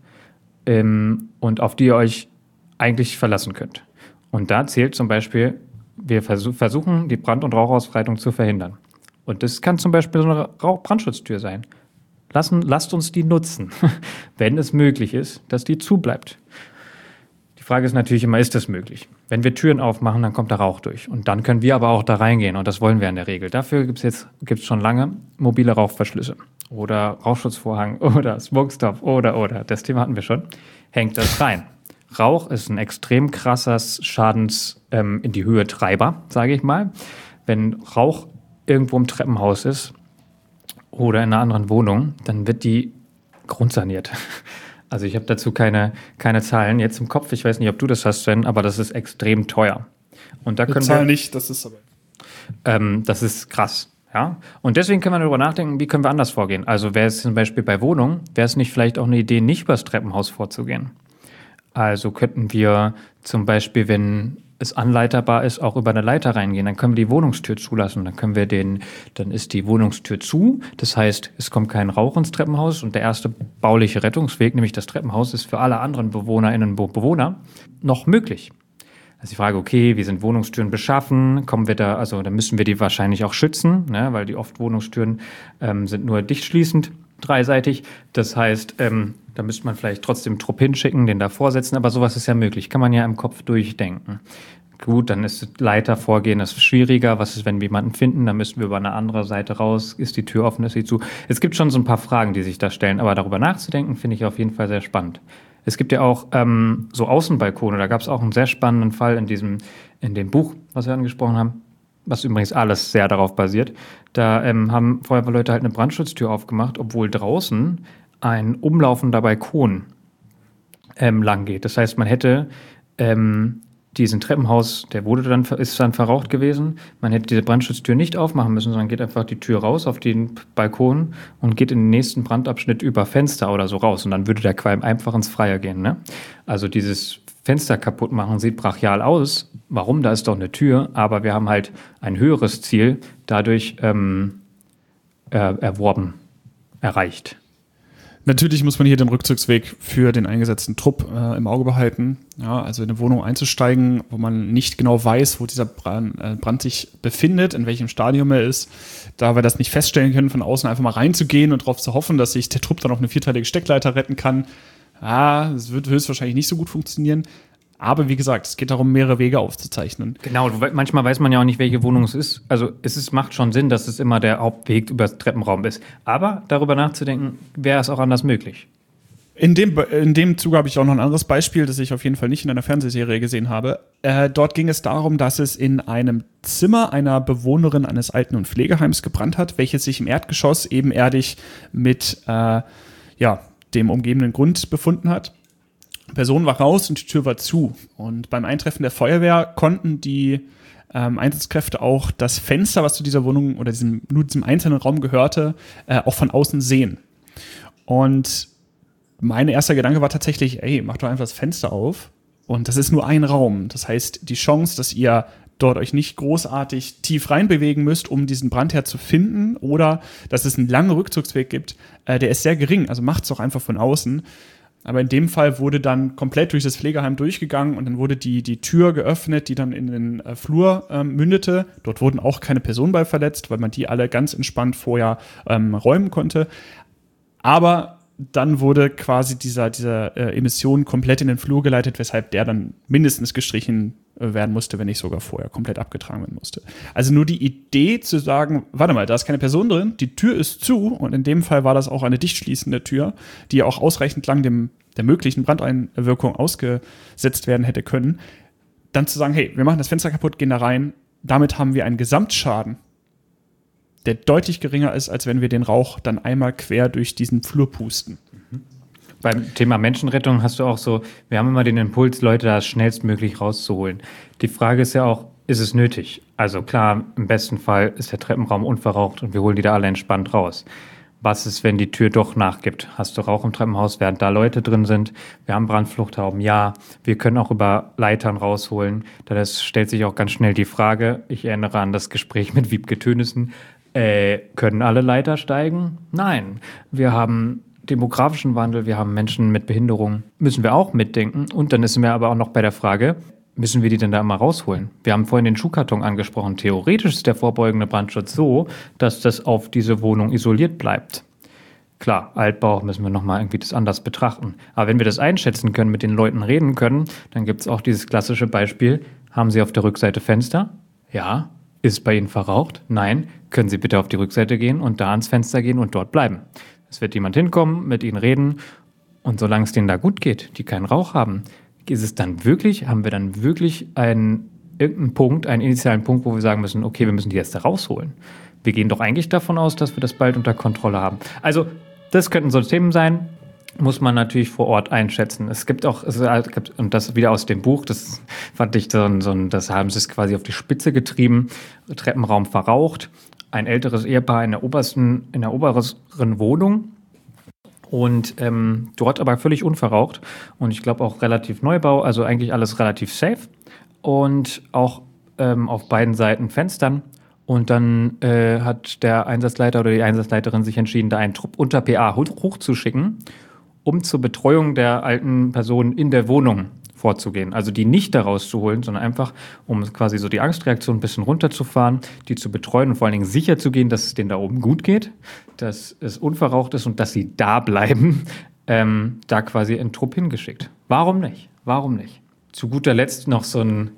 ähm, und auf die ihr euch eigentlich verlassen könnt. Und da zählt zum Beispiel, wir versuch, versuchen, die Brand- und Rauchausbreitung zu verhindern. Und das kann zum Beispiel so eine Rauch- Brandschutztür sein. Lassen, lasst uns die nutzen, wenn es möglich ist, dass die zubleibt. Die Frage ist natürlich immer, ist das möglich? Wenn wir Türen aufmachen, dann kommt der Rauch durch. Und dann können wir aber auch da reingehen. Und das wollen wir in der Regel. Dafür gibt es jetzt gibt's schon lange mobile Rauchverschlüsse. Oder Rauchschutzvorhang oder Smokestop oder, oder. Das Thema hatten wir schon. Hängt das rein. Rauch ist ein extrem krasser Schadens ähm, in die Höhe Treiber, sage ich mal. Wenn Rauch irgendwo im Treppenhaus ist oder in einer anderen Wohnung, dann wird die grundsaniert. Also ich habe dazu keine, keine Zahlen jetzt im Kopf. Ich weiß nicht, ob du das hast, Sven, aber das ist extrem teuer. Und da können Zahl wir nicht, das ist aber. Ähm, das ist krass. Ja? Und deswegen können wir darüber nachdenken, wie können wir anders vorgehen. Also wäre es zum Beispiel bei Wohnungen, wäre es nicht vielleicht auch eine Idee, nicht übers Treppenhaus vorzugehen. Also könnten wir zum Beispiel, wenn es anleiterbar ist, auch über eine Leiter reingehen. Dann können wir die Wohnungstür zulassen. Dann können wir den, dann ist die Wohnungstür zu. Das heißt, es kommt kein Rauch ins Treppenhaus und der erste bauliche Rettungsweg, nämlich das Treppenhaus, ist für alle anderen BewohnerInnen und Bewohner noch möglich. Also die Frage, okay, wie sind Wohnungstüren beschaffen? Kommen wir da, also da müssen wir die wahrscheinlich auch schützen, ne? Weil die oft Wohnungstüren ähm, sind nur dicht schließend, dreiseitig. Das heißt, ähm, da müsste man vielleicht trotzdem einen Trupp hinschicken, den da vorsetzen, aber sowas ist ja möglich, kann man ja im Kopf durchdenken. Gut, dann ist Leiter vorgehen, das ist schwieriger. Was ist, wenn wir jemanden finden? Dann müssen wir über eine andere Seite raus. Ist die Tür offen, ist sie zu? Es gibt schon so ein paar Fragen, die sich da stellen, aber darüber nachzudenken, finde ich auf jeden Fall sehr spannend. Es gibt ja auch ähm, so Außenbalkone, da gab es auch einen sehr spannenden Fall in diesem, in dem Buch, was wir angesprochen haben, was übrigens alles sehr darauf basiert. Da ähm, haben Feuerwehrleute halt eine Brandschutztür aufgemacht, obwohl draußen ein umlaufender Balkon ähm, lang geht. Das heißt, man hätte ähm, diesen Treppenhaus, der wurde dann, ist dann verraucht gewesen. Man hätte diese Brandschutztür nicht aufmachen müssen, sondern geht einfach die Tür raus auf den Balkon und geht in den nächsten Brandabschnitt über Fenster oder so raus. Und dann würde der Qualm einfach ins Freie gehen. Ne? Also dieses Fenster kaputt machen sieht brachial aus. Warum? Da ist doch eine Tür. Aber wir haben halt ein höheres Ziel dadurch ähm, er, erworben, erreicht. Natürlich muss man hier den Rückzugsweg für den eingesetzten Trupp äh, im Auge behalten. Ja, also in eine Wohnung einzusteigen, wo man nicht genau weiß, wo dieser Brand, äh, Brand sich befindet, in welchem Stadium er ist. Da wir das nicht feststellen können, von außen einfach mal reinzugehen und darauf zu hoffen, dass sich der Trupp dann auf eine vierteilige Steckleiter retten kann. Ja, das wird höchstwahrscheinlich nicht so gut funktionieren. Aber wie gesagt, es geht darum, mehrere Wege aufzuzeichnen. Genau, manchmal weiß man ja auch nicht, welche Wohnung es ist. Also es ist, macht schon Sinn, dass es immer der Hauptweg über das Treppenraum ist. Aber darüber nachzudenken, wäre es auch anders möglich. In dem, in dem Zuge habe ich auch noch ein anderes Beispiel, das ich auf jeden Fall nicht in einer Fernsehserie gesehen habe. Äh, dort ging es darum, dass es in einem Zimmer einer Bewohnerin eines Alten- und Pflegeheims gebrannt hat, welches sich im Erdgeschoss ebenerdig mit äh, ja, dem umgebenden Grund befunden hat. Die Person war raus und die Tür war zu. Und beim Eintreffen der Feuerwehr konnten die ähm, Einsatzkräfte auch das Fenster, was zu dieser Wohnung oder diesem, nur diesem einzelnen Raum gehörte, äh, auch von außen sehen. Und mein erster Gedanke war tatsächlich, ey, mach doch einfach das Fenster auf. Und das ist nur ein Raum. Das heißt, die Chance, dass ihr dort euch nicht großartig tief reinbewegen müsst, um diesen Brandherd zu finden, oder dass es einen langen Rückzugsweg gibt, äh, der ist sehr gering. Also macht's doch einfach von außen. Aber in dem Fall wurde dann komplett durch das Pflegeheim durchgegangen und dann wurde die, die Tür geöffnet, die dann in den äh, Flur ähm, mündete. Dort wurden auch keine Personen bei verletzt, weil man die alle ganz entspannt vorher ähm, räumen konnte. Aber dann wurde quasi dieser, dieser äh, Emission komplett in den Flur geleitet, weshalb der dann mindestens gestrichen äh, werden musste, wenn nicht sogar vorher komplett abgetragen werden musste. Also nur die Idee zu sagen, warte mal, da ist keine Person drin, die Tür ist zu, und in dem Fall war das auch eine dicht schließende Tür, die auch ausreichend lang dem, der möglichen Brandeinwirkung ausgesetzt werden hätte können, dann zu sagen, hey, wir machen das Fenster kaputt, gehen da rein, damit haben wir einen Gesamtschaden, der deutlich geringer ist, als wenn wir den Rauch dann einmal quer durch diesen Flur pusten. Mhm. Beim Thema Menschenrettung hast du auch so, wir haben immer den Impuls, Leute da schnellstmöglich rauszuholen. Die Frage ist ja auch, ist es nötig? Also klar, im besten Fall ist der Treppenraum unverraucht und wir holen die da alle entspannt raus. Was ist, wenn die Tür doch nachgibt? Hast du Rauch im Treppenhaus, während da Leute drin sind? Wir haben Brandfluchthauben, ja. Wir können auch über Leitern rausholen. Da stellt sich auch ganz schnell die Frage, ich erinnere an das Gespräch mit Wiebke Tönissen, Äh, können alle Leiter steigen? Nein. Wir haben demografischen Wandel, wir haben Menschen mit Behinderung, müssen wir auch mitdenken. Und dann sind wir aber auch noch bei der Frage, müssen wir die denn da immer rausholen? Wir haben vorhin den Schuhkarton angesprochen. Theoretisch ist der vorbeugende Brandschutz so, dass das auf diese Wohnung isoliert bleibt. Klar, Altbau müssen wir nochmal irgendwie das anders betrachten. Aber wenn wir das einschätzen können, mit den Leuten reden können, dann gibt es auch dieses klassische Beispiel, haben Sie auf der Rückseite Fenster? Ja. Ist bei Ihnen verraucht? Nein. Können Sie bitte auf die Rückseite gehen und da ans Fenster gehen und dort bleiben. Es wird jemand hinkommen, mit Ihnen reden, und solange es denen da gut geht, die keinen Rauch haben, ist es dann wirklich, haben wir dann wirklich einen irgendeinen Punkt, einen initialen Punkt, wo wir sagen müssen, okay, wir müssen die jetzt da rausholen. Wir gehen doch eigentlich davon aus, dass wir das bald unter Kontrolle haben. Also das könnten so Themen sein, muss man natürlich vor Ort einschätzen. Es gibt auch, es gibt, und das wieder aus dem Buch, das fand ich so ein, so ein, das haben sie es quasi auf die Spitze getrieben, Treppenraum verraucht, ein älteres Ehepaar in der obersten, in der oberen Wohnung und ähm, dort aber völlig unverraucht und ich glaube auch relativ Neubau, also eigentlich alles relativ safe und auch ähm, auf beiden Seiten Fenstern. Und dann äh, hat der Einsatzleiter oder die Einsatzleiterin sich entschieden, da einen Trupp unter P A hochzuschicken, um zur Betreuung der alten Person in der Wohnung vorzugehen. Also die nicht da rauszuholen, sondern einfach, um quasi so die Angstreaktion ein bisschen runterzufahren, die zu betreuen und vor allen Dingen sicher zu gehen, dass es denen da oben gut geht, dass es unverraucht ist und dass sie da bleiben, ähm, da quasi in Trupp hingeschickt. Warum nicht? Warum nicht? Zu guter Letzt noch so ein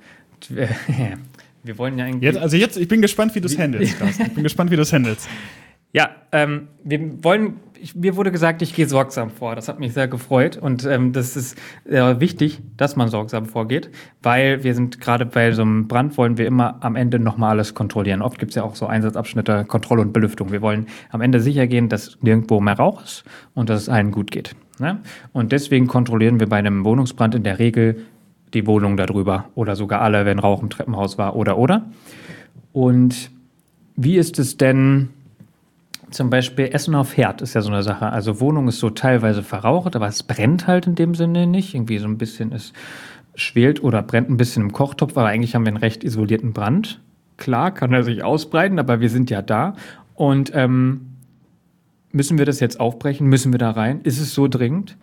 wir wollen ja eigentlich... Jetzt, also jetzt, ich bin gespannt, wie du es handelst, Carsten. Ich bin gespannt, wie du es handelst. Ja, ähm, wir wollen, ich, mir wurde gesagt, ich gehe sorgsam vor. Das hat mich sehr gefreut und ähm, das ist äh, wichtig, dass man sorgsam vorgeht, weil wir sind gerade bei so einem Brand, wollen wir immer am Ende nochmal alles kontrollieren. Oft gibt es ja auch so Einsatzabschnitte, Kontrolle und Belüftung. Wir wollen am Ende sicher gehen, dass nirgendwo mehr Rauch ist und dass es allen gut geht. Ne? Und deswegen kontrollieren wir bei einem Wohnungsbrand in der Regel die Wohnung darüber oder sogar alle, wenn Rauch im Treppenhaus war oder oder. Und wie ist es denn... Zum Beispiel Essen auf Herd ist ja so eine Sache. Also Wohnung ist so teilweise verraucht, aber es brennt halt in dem Sinne nicht. Irgendwie so ein bisschen, es schwelt oder brennt ein bisschen im Kochtopf, aber eigentlich haben wir einen recht isolierten Brand. Klar, kann er sich ausbreiten, aber wir sind ja da. Und ähm, müssen wir das jetzt aufbrechen? Müssen wir da rein? Ist es so dringend?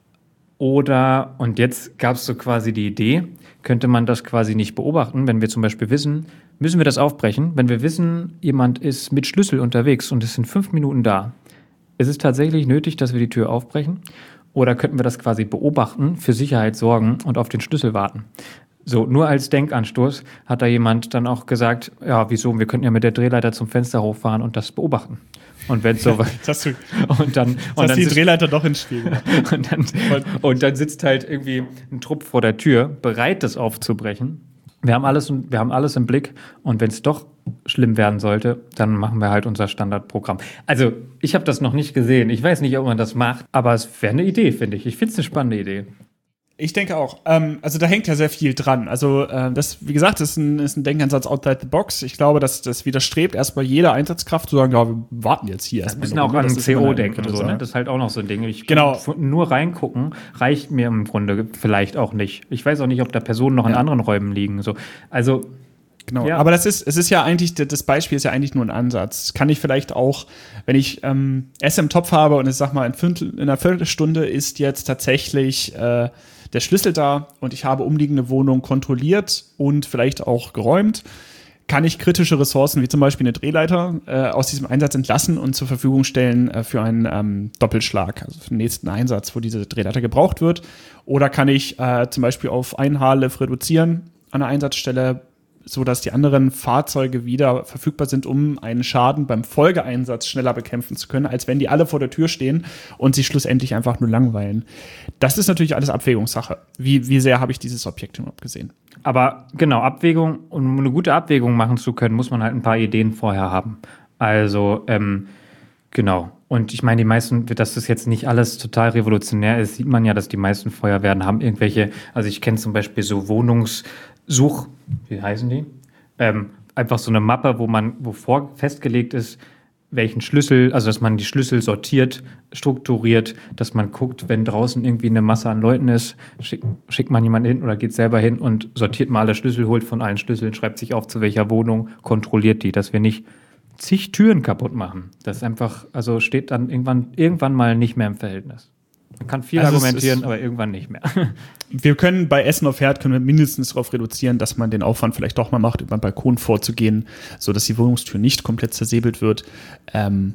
Oder, und jetzt gab es so quasi die Idee, könnte man das quasi nicht beobachten, wenn wir zum Beispiel wissen, müssen wir das aufbrechen, wenn wir wissen, jemand ist mit Schlüssel unterwegs und es sind fünf Minuten da. Ist es tatsächlich nötig, dass wir die Tür aufbrechen? Oder könnten wir das quasi beobachten, für Sicherheit sorgen und auf den Schlüssel warten? So, nur als Denkanstoß hat da jemand dann auch gesagt, ja, wieso, wir könnten ja mit der Drehleiter zum Fenster hochfahren und das beobachten. Und wenn so das du, und dann das und dann die sitzt, Drehleiter doch ins Spiel. und, dann, und dann sitzt halt irgendwie ein Trupp vor der Tür, bereit, das aufzubrechen. Wir haben alles, wir haben alles im Blick und wenn es doch schlimm werden sollte, dann machen wir halt unser Standardprogramm. Also, ich habe das noch nicht gesehen. Ich weiß nicht, ob man das macht, aber es wäre eine Idee, finde ich. Ich finde es eine spannende Idee. Ich denke auch. Ähm, also da hängt ja sehr viel dran. Also äh, das, wie gesagt, ist ein, ist ein Denkansatz outside the box. Ich glaube, dass das widerstrebt erstmal jeder Einsatzkraft zu sagen, ja, wir warten jetzt hier Das erstmal. müssen auch an C O denken. So, ne? Sache. Das ist halt auch noch so ein Ding. Ich Genau. Nur reingucken reicht mir im Grunde vielleicht auch nicht. Ich weiß auch nicht, ob da Personen noch in Ja. anderen Räumen liegen. So. Also Genau, ja. Aber das ist, es ist ja eigentlich, das Beispiel ist ja eigentlich nur ein Ansatz. Kann ich vielleicht auch, wenn ich ähm, Essen im Topf habe und ich sag mal, in, Viertel, in einer Viertelstunde ist jetzt tatsächlich äh, der Schlüssel da und ich habe umliegende Wohnung kontrolliert und vielleicht auch geräumt, kann ich kritische Ressourcen, wie zum Beispiel eine Drehleiter, äh, aus diesem Einsatz entlassen und zur Verfügung stellen äh, für einen ähm, Doppelschlag, also für den nächsten Einsatz, wo diese Drehleiter gebraucht wird. Oder kann ich äh, zum Beispiel auf ein Haarlift reduzieren an der Einsatzstelle, so dass die anderen Fahrzeuge wieder verfügbar sind, um einen Schaden beim Folgeeinsatz schneller bekämpfen zu können, als wenn die alle vor der Tür stehen und sich schlussendlich einfach nur langweilen. Das ist natürlich alles Abwägungssache. Wie, wie sehr habe ich dieses Objekt überhaupt gesehen? Aber genau, Abwägung, um eine gute Abwägung machen zu können, muss man halt ein paar Ideen vorher haben. Also, ähm, genau. Und ich meine, die meisten, dass das jetzt nicht alles total revolutionär ist, sieht man ja, dass die meisten Feuerwehren haben irgendwelche, also ich kenne zum Beispiel so Wohnungssuch, wie heißen die? Ähm, einfach so eine Mappe, wo man, wo vor festgelegt ist, welchen Schlüssel, also dass man die Schlüssel sortiert, strukturiert, dass man guckt, wenn draußen irgendwie eine Masse an Leuten ist, schick, schickt man jemanden hin oder geht selber hin und sortiert mal alle Schlüssel, holt von allen Schlüsseln, schreibt sich auf, zu welcher Wohnung, kontrolliert die, dass wir nicht zig Türen kaputt machen. Das ist einfach, also steht dann irgendwann, irgendwann mal nicht mehr im Verhältnis. Man kann viel also argumentieren, aber irgendwann nicht mehr. Wir können bei Essen auf Herd können wir mindestens darauf reduzieren, dass man den Aufwand vielleicht doch mal macht, über den Balkon vorzugehen, sodass die Wohnungstür nicht komplett zersäbelt wird. Ähm,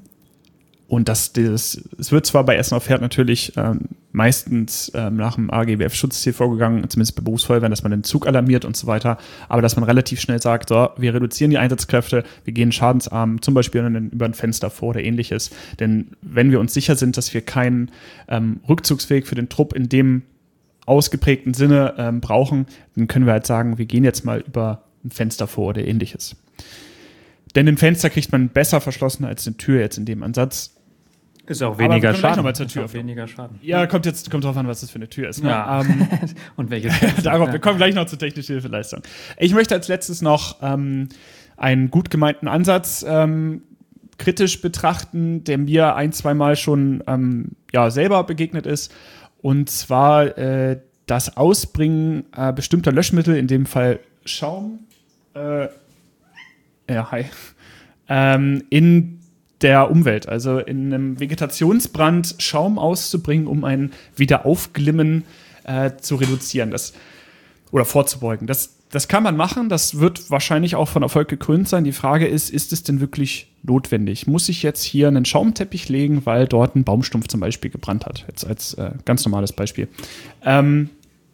und dass das, es wird zwar bei Essen auf Herd natürlich ähm, meistens ähm, nach dem A G B F-Schutzziel vorgegangen, zumindest bei Berufsfeuerwehren, dass man den Zug alarmiert und so weiter, aber dass man relativ schnell sagt, so, wir reduzieren die Einsatzkräfte, wir gehen schadensarm, zum Beispiel über ein Fenster vor oder ähnliches. Denn wenn wir uns sicher sind, dass wir keinen ähm, Rückzugsweg für den Trupp in dem ausgeprägten Sinne ähm, brauchen, dann können wir halt sagen, wir gehen jetzt mal über ein Fenster vor oder ähnliches. Denn ein Fenster kriegt man besser verschlossen als eine Tür jetzt in dem Ansatz. Ist auch weniger Aber wir Schaden. noch mal zur Tür. Ist auch weniger Schaden. Ja, kommt jetzt kommt drauf an, was das für eine Tür ist. Ne? Ja. Ähm, und welches darauf, ja. Wir kommen gleich noch zur technischen Hilfeleistung. Ich möchte als letztes noch ähm, einen gut gemeinten Ansatz ähm, kritisch betrachten, der mir ein, zweimal schon ähm, ja, selber begegnet ist. Und zwar äh, das Ausbringen äh, bestimmter Löschmittel, in dem Fall Schaum, äh, ja, hi, ähm, in der Umwelt, also in einem Vegetationsbrand Schaum auszubringen, um ein Wiederaufglimmen äh, zu reduzieren. Das oder vorzubeugen. Das, das kann man machen, das wird wahrscheinlich auch von Erfolg gekrönt sein. Die Frage ist, ist es denn wirklich notwendig? Muss ich jetzt hier einen Schaumteppich legen, weil dort ein Baumstumpf zum Beispiel gebrannt hat? Jetzt als äh, ganz normales Beispiel. Ähm,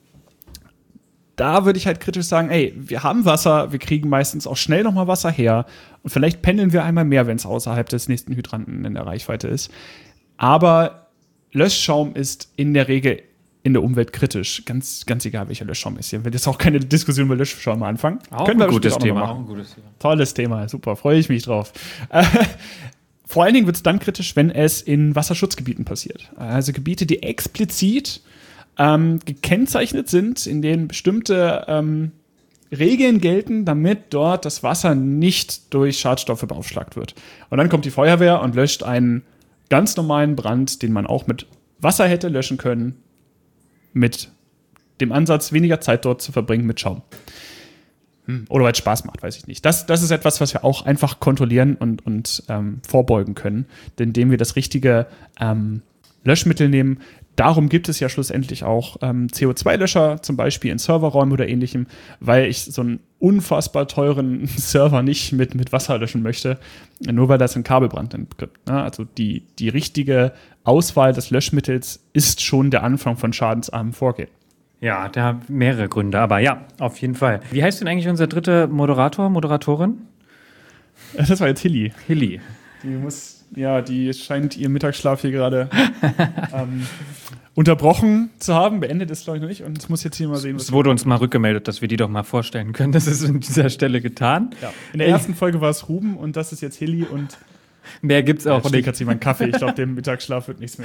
da würde ich halt kritisch sagen, ey, wir haben Wasser, wir kriegen meistens auch schnell nochmal Wasser her und vielleicht pendeln wir einmal mehr, wenn es außerhalb des nächsten Hydranten in der Reichweite ist. Aber Löschschaum ist in der Regel in der Umwelt kritisch. Ganz, ganz egal, welcher Löschschaum ist. Hier will jetzt auch keine Diskussion über Löschschaum anfangen. Auch Können ein wir gutes auch Thema. noch Auch ein gutes Thema. Tolles Thema, super, freue ich mich drauf. Äh, vor allen Dingen wird es dann kritisch, wenn es in Wasserschutzgebieten passiert. Also Gebiete, die explizit ähm, gekennzeichnet sind, in denen bestimmte ähm, Regeln gelten, damit dort das Wasser nicht durch Schadstoffe beaufschlagt wird. Und dann kommt die Feuerwehr und löscht einen ganz normalen Brand, den man auch mit Wasser hätte löschen können, mit dem Ansatz, weniger Zeit dort zu verbringen mit Schaum. Hm. Oder weil es Spaß macht, weiß ich nicht. Das, das ist etwas, was wir auch einfach kontrollieren und, und ähm, vorbeugen können, indem wir das richtige ähm, Löschmittel nehmen. Darum gibt es ja schlussendlich auch ähm, C O zwei Löscher, zum Beispiel in Serverräumen oder ähnlichem, weil ich so einen unfassbar teuren Server nicht mit, mit Wasser löschen möchte, nur weil das einen Kabelbrand gibt. Ne? Also die, die richtige Auswahl des Löschmittels ist schon der Anfang von schadensarmem Vorgehen. Ja, da haben mehrere Gründe, aber ja, auf jeden Fall. Wie heißt denn eigentlich unser dritter Moderator, Moderatorin? Das war jetzt Hilly. Hilly. Die muss, ja, die scheint ihren Mittagsschlaf hier gerade ähm, unterbrochen zu haben. Beendet ist, glaube ich, noch nicht. Und es muss jetzt hier mal sehen, was. Es wurde uns mal rückgemeldet, dass wir die doch mal vorstellen können. Das ist an dieser Stelle getan. Ja. In der ersten Folge war es Ruben und das ist jetzt Hilly und mehr gibt's auch nicht. nicht. Jetzt jemand Kaffee. Ich glaube, dem Mittagsschlaf wird nichts mehr.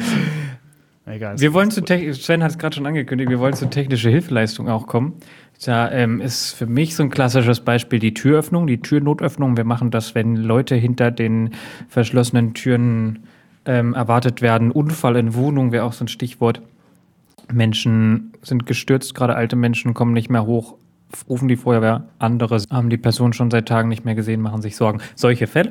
Egal. Wir wollen zu Te- Sven hat es gerade schon angekündigt, wir wollen zu technischer Hilfeleistung auch kommen. Da ähm, ist für mich so ein klassisches Beispiel die Türöffnung, die Türnotöffnung. Wir machen das, wenn Leute hinter den verschlossenen Türen ähm, erwartet werden. Unfall in Wohnung wäre auch so ein Stichwort. Menschen sind gestürzt, gerade alte Menschen kommen nicht mehr hoch, rufen die Feuerwehr. Andere haben die Person schon seit Tagen nicht mehr gesehen, machen sich Sorgen. Solche Fälle.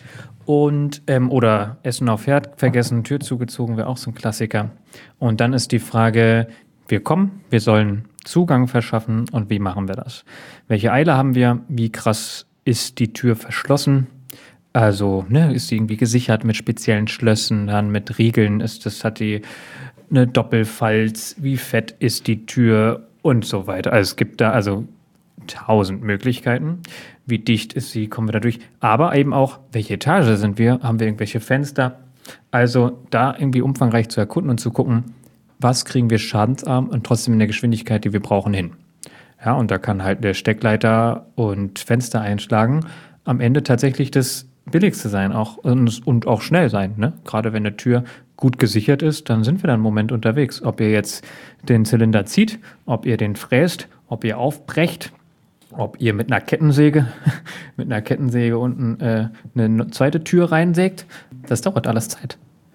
Und, ähm, oder Essen auf Herd vergessen, Tür zugezogen, wäre auch so ein Klassiker. Und dann ist die Frage, wir kommen, wir sollen Zugang verschaffen und wie machen wir das? Welche Eile haben wir? Wie krass ist die Tür verschlossen? Also, ne, ist sie irgendwie gesichert mit speziellen Schlössern, dann mit Riegeln? Ist das, hat die eine Doppelfalz? Wie fett ist die Tür? Und so weiter. Also es gibt da also tausend Möglichkeiten. Wie dicht ist sie, kommen wir da durch. Aber eben auch, welche Etage sind wir? Haben wir irgendwelche Fenster? Also da irgendwie umfangreich zu erkunden und zu gucken, was kriegen wir schadensarm und trotzdem in der Geschwindigkeit, die wir brauchen, hin. Ja, und da kann halt der Steckleiter und Fenster einschlagen am Ende tatsächlich das Billigste sein auch und, und auch schnell sein. Ne? Gerade wenn eine Tür gut gesichert ist, dann sind wir da einen Moment unterwegs. Ob ihr jetzt den Zylinder zieht, ob ihr den fräst, ob ihr aufbrecht, ob ihr mit einer Kettensäge, mit einer Kettensäge unten äh, eine zweite Tür reinsägt, das dauert alles Zeit.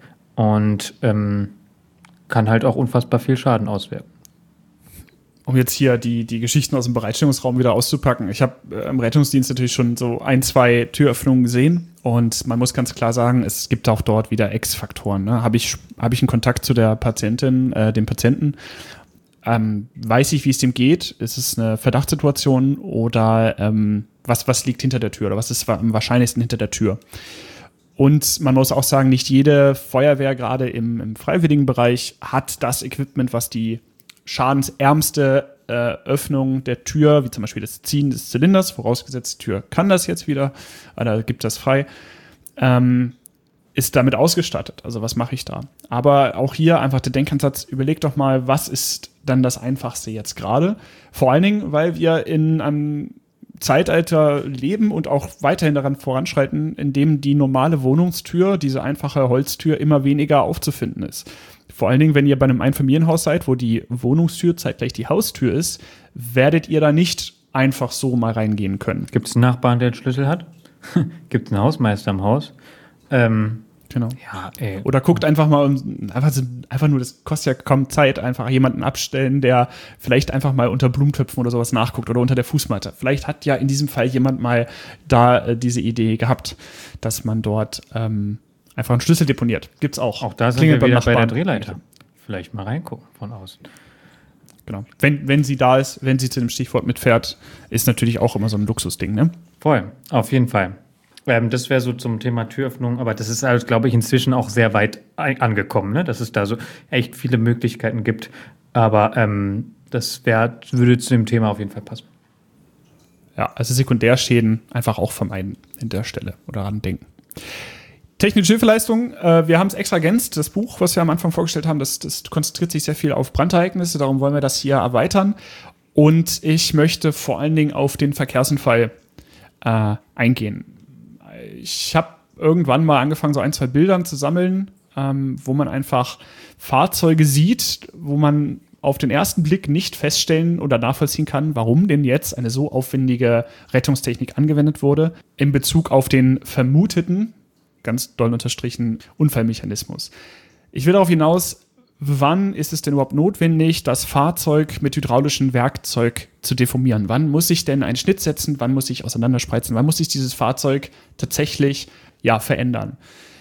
Und ähm, kann halt auch unfassbar viel Schaden auswirken. Um jetzt hier die, die Geschichten aus dem Bereitstellungsraum wieder auszupacken. Ich habe äh, im Rettungsdienst natürlich schon so ein, zwei Türöffnungen gesehen und man muss ganz klar sagen, es gibt auch dort wieder X-Faktoren. Ne? Habe ich, hab ich einen Kontakt zu der Patientin, äh, dem Patienten, ähm, weiß ich, wie es dem geht? Ist es eine Verdachtssituation oder ähm, was, was liegt hinter der Tür oder was ist am wahrscheinlichsten hinter der Tür? Und man muss auch sagen, nicht jede Feuerwehr, gerade im, im freiwilligen Bereich, hat das Equipment, was die schadensärmste äh, Öffnung der Tür, wie zum Beispiel das Ziehen des Zylinders, vorausgesetzt, die Tür kann das jetzt wieder, oder gibt das frei, ähm, ist damit ausgestattet. Also was mache ich da? Aber auch hier einfach der Denkansatz, überleg doch mal, was ist dann das Einfachste jetzt gerade? Vor allen Dingen, weil wir in einem Zeitalter leben und auch weiterhin daran voranschreiten, in dem die normale Wohnungstür, diese einfache Holztür, immer weniger aufzufinden ist. Vor allen Dingen, wenn ihr bei einem Einfamilienhaus seid, wo die Wohnungstür zeitgleich die Haustür ist, werdet ihr da nicht einfach so mal reingehen können. Gibt es einen Nachbarn, der den Schlüssel hat? Gibt es einen Hausmeister im Haus? Ähm, genau. Ja, ey. Oder guckt einfach mal, einfach, so, einfach nur, das kostet ja kaum Zeit, einfach jemanden abstellen, der vielleicht einfach mal unter Blumentöpfen oder sowas nachguckt oder unter der Fußmatte. Vielleicht hat ja in diesem Fall jemand mal da äh, diese Idee gehabt, dass man dort ähm, einfach einen Schlüssel deponiert. Gibt's auch. Auch da sind Klingelt wir wieder beim bei der Nachbarn. Drehleiter. Vielleicht mal reingucken von außen. Genau. Wenn, wenn sie da ist, wenn sie zu dem Stichwort mitfährt, ist natürlich auch immer so ein Luxusding, ne? Voll, auf jeden Fall. Ähm, das wäre so zum Thema Türöffnung, aber das ist, also, glaube ich, inzwischen auch sehr weit ein- angekommen, ne? Dass es da so echt viele Möglichkeiten gibt. Aber ähm, das wär, würde zu dem Thema auf jeden Fall passen. Ja, also Sekundärschäden einfach auch vermeiden in der Stelle oder daran denken. Technische Hilfeleistung, äh, wir haben es extra ergänzt. Das Buch, was wir am Anfang vorgestellt haben, das, das konzentriert sich sehr viel auf Brandereignisse, darum wollen wir das hier erweitern. Und ich möchte vor allen Dingen auf den Verkehrsunfall äh, eingehen. Ich habe irgendwann mal angefangen, so ein, zwei Bildern zu sammeln, ähm, wo man einfach Fahrzeuge sieht, wo man auf den ersten Blick nicht feststellen oder nachvollziehen kann, warum denn jetzt eine so aufwendige Rettungstechnik angewendet wurde, in Bezug auf den vermuteten, ganz doll unterstrichen, Unfallmechanismus. Ich will darauf hinaus, wann ist es denn überhaupt notwendig, das Fahrzeug mit hydraulischem Werkzeug zu deformieren? Wann muss ich denn einen Schnitt setzen? Wann muss ich auseinanderspreizen? Wann muss ich dieses Fahrzeug tatsächlich ja, verändern?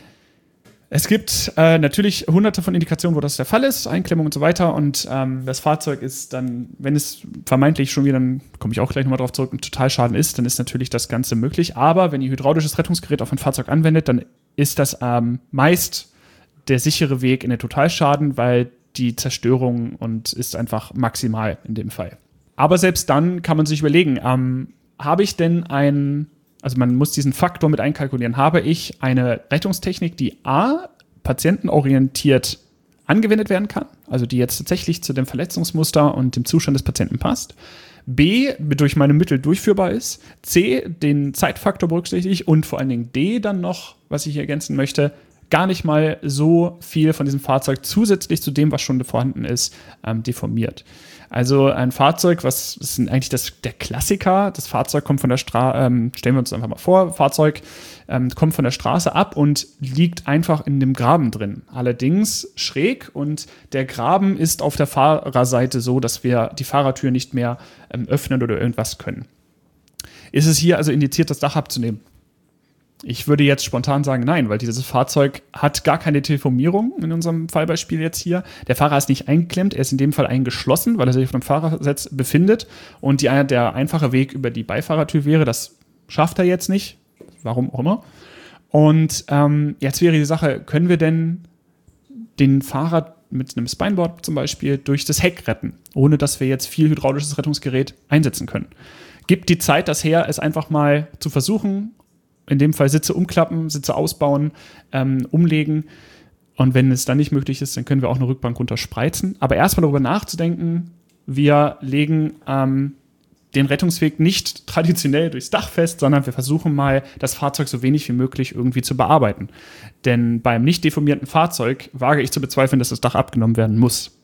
Es gibt äh, natürlich hunderte von Indikationen, wo das der Fall ist, Einklemmung und so weiter. Und ähm, das Fahrzeug ist dann, wenn es vermeintlich schon wieder, dann komme ich auch gleich nochmal drauf zurück, ein Totalschaden ist, dann ist natürlich das Ganze möglich. Aber wenn ihr hydraulisches Rettungsgerät auf ein Fahrzeug anwendet, dann ist das ähm, meist der sichere Weg in den Totalschaden, weil die Zerstörung und ist einfach maximal in dem Fall. Aber selbst dann kann man sich überlegen, ähm, habe ich denn ein Also man muss diesen Faktor mit einkalkulieren. Habe ich eine Rettungstechnik, die a, patientenorientiert angewendet werden kann, also die jetzt tatsächlich zu dem Verletzungsmuster und dem Zustand des Patienten passt, b, durch meine Mittel durchführbar ist, c, den Zeitfaktor berücksichtigt und vor allen Dingen d dann noch, was ich hier ergänzen möchte, gar nicht mal so viel von diesem Fahrzeug zusätzlich zu dem, was schon vorhanden ist, ähm, deformiert. Also ein Fahrzeug, was ist eigentlich das, der Klassiker, das Fahrzeug kommt von der Straße, ähm, stellen wir uns einfach mal vor, Fahrzeug ähm, kommt von der Straße ab und liegt einfach in dem Graben drin. Allerdings schräg und der Graben ist auf der Fahrerseite so, dass wir die Fahrertür nicht mehr ähm, öffnen oder irgendwas können. Ist es hier also indiziert, das Dach abzunehmen? Ich würde jetzt spontan sagen, nein, weil dieses Fahrzeug hat gar keine Deformierung in unserem Fallbeispiel jetzt hier. Der Fahrer ist nicht eingeklemmt, er ist in dem Fall eingeschlossen, weil er sich auf dem Fahrersitz befindet. Und die, der einfache Weg über die Beifahrertür wäre, das schafft er jetzt nicht, warum auch immer. Und ähm, jetzt wäre die Sache, können wir denn den Fahrer mit einem Spineboard zum Beispiel durch das Heck retten, ohne dass wir jetzt viel hydraulisches Rettungsgerät einsetzen können? Gibt die Zeit das her, es einfach mal zu versuchen, in dem Fall Sitze umklappen, Sitze ausbauen, ähm, umlegen. Und wenn es dann nicht möglich ist, dann können wir auch eine Rückbank runterspreizen. Aber erstmal darüber nachzudenken, wir legen ähm, den Rettungsweg nicht traditionell durchs Dach fest, sondern wir versuchen mal, das Fahrzeug so wenig wie möglich irgendwie zu bearbeiten. Denn beim nicht deformierten Fahrzeug wage ich zu bezweifeln, dass das Dach abgenommen werden muss.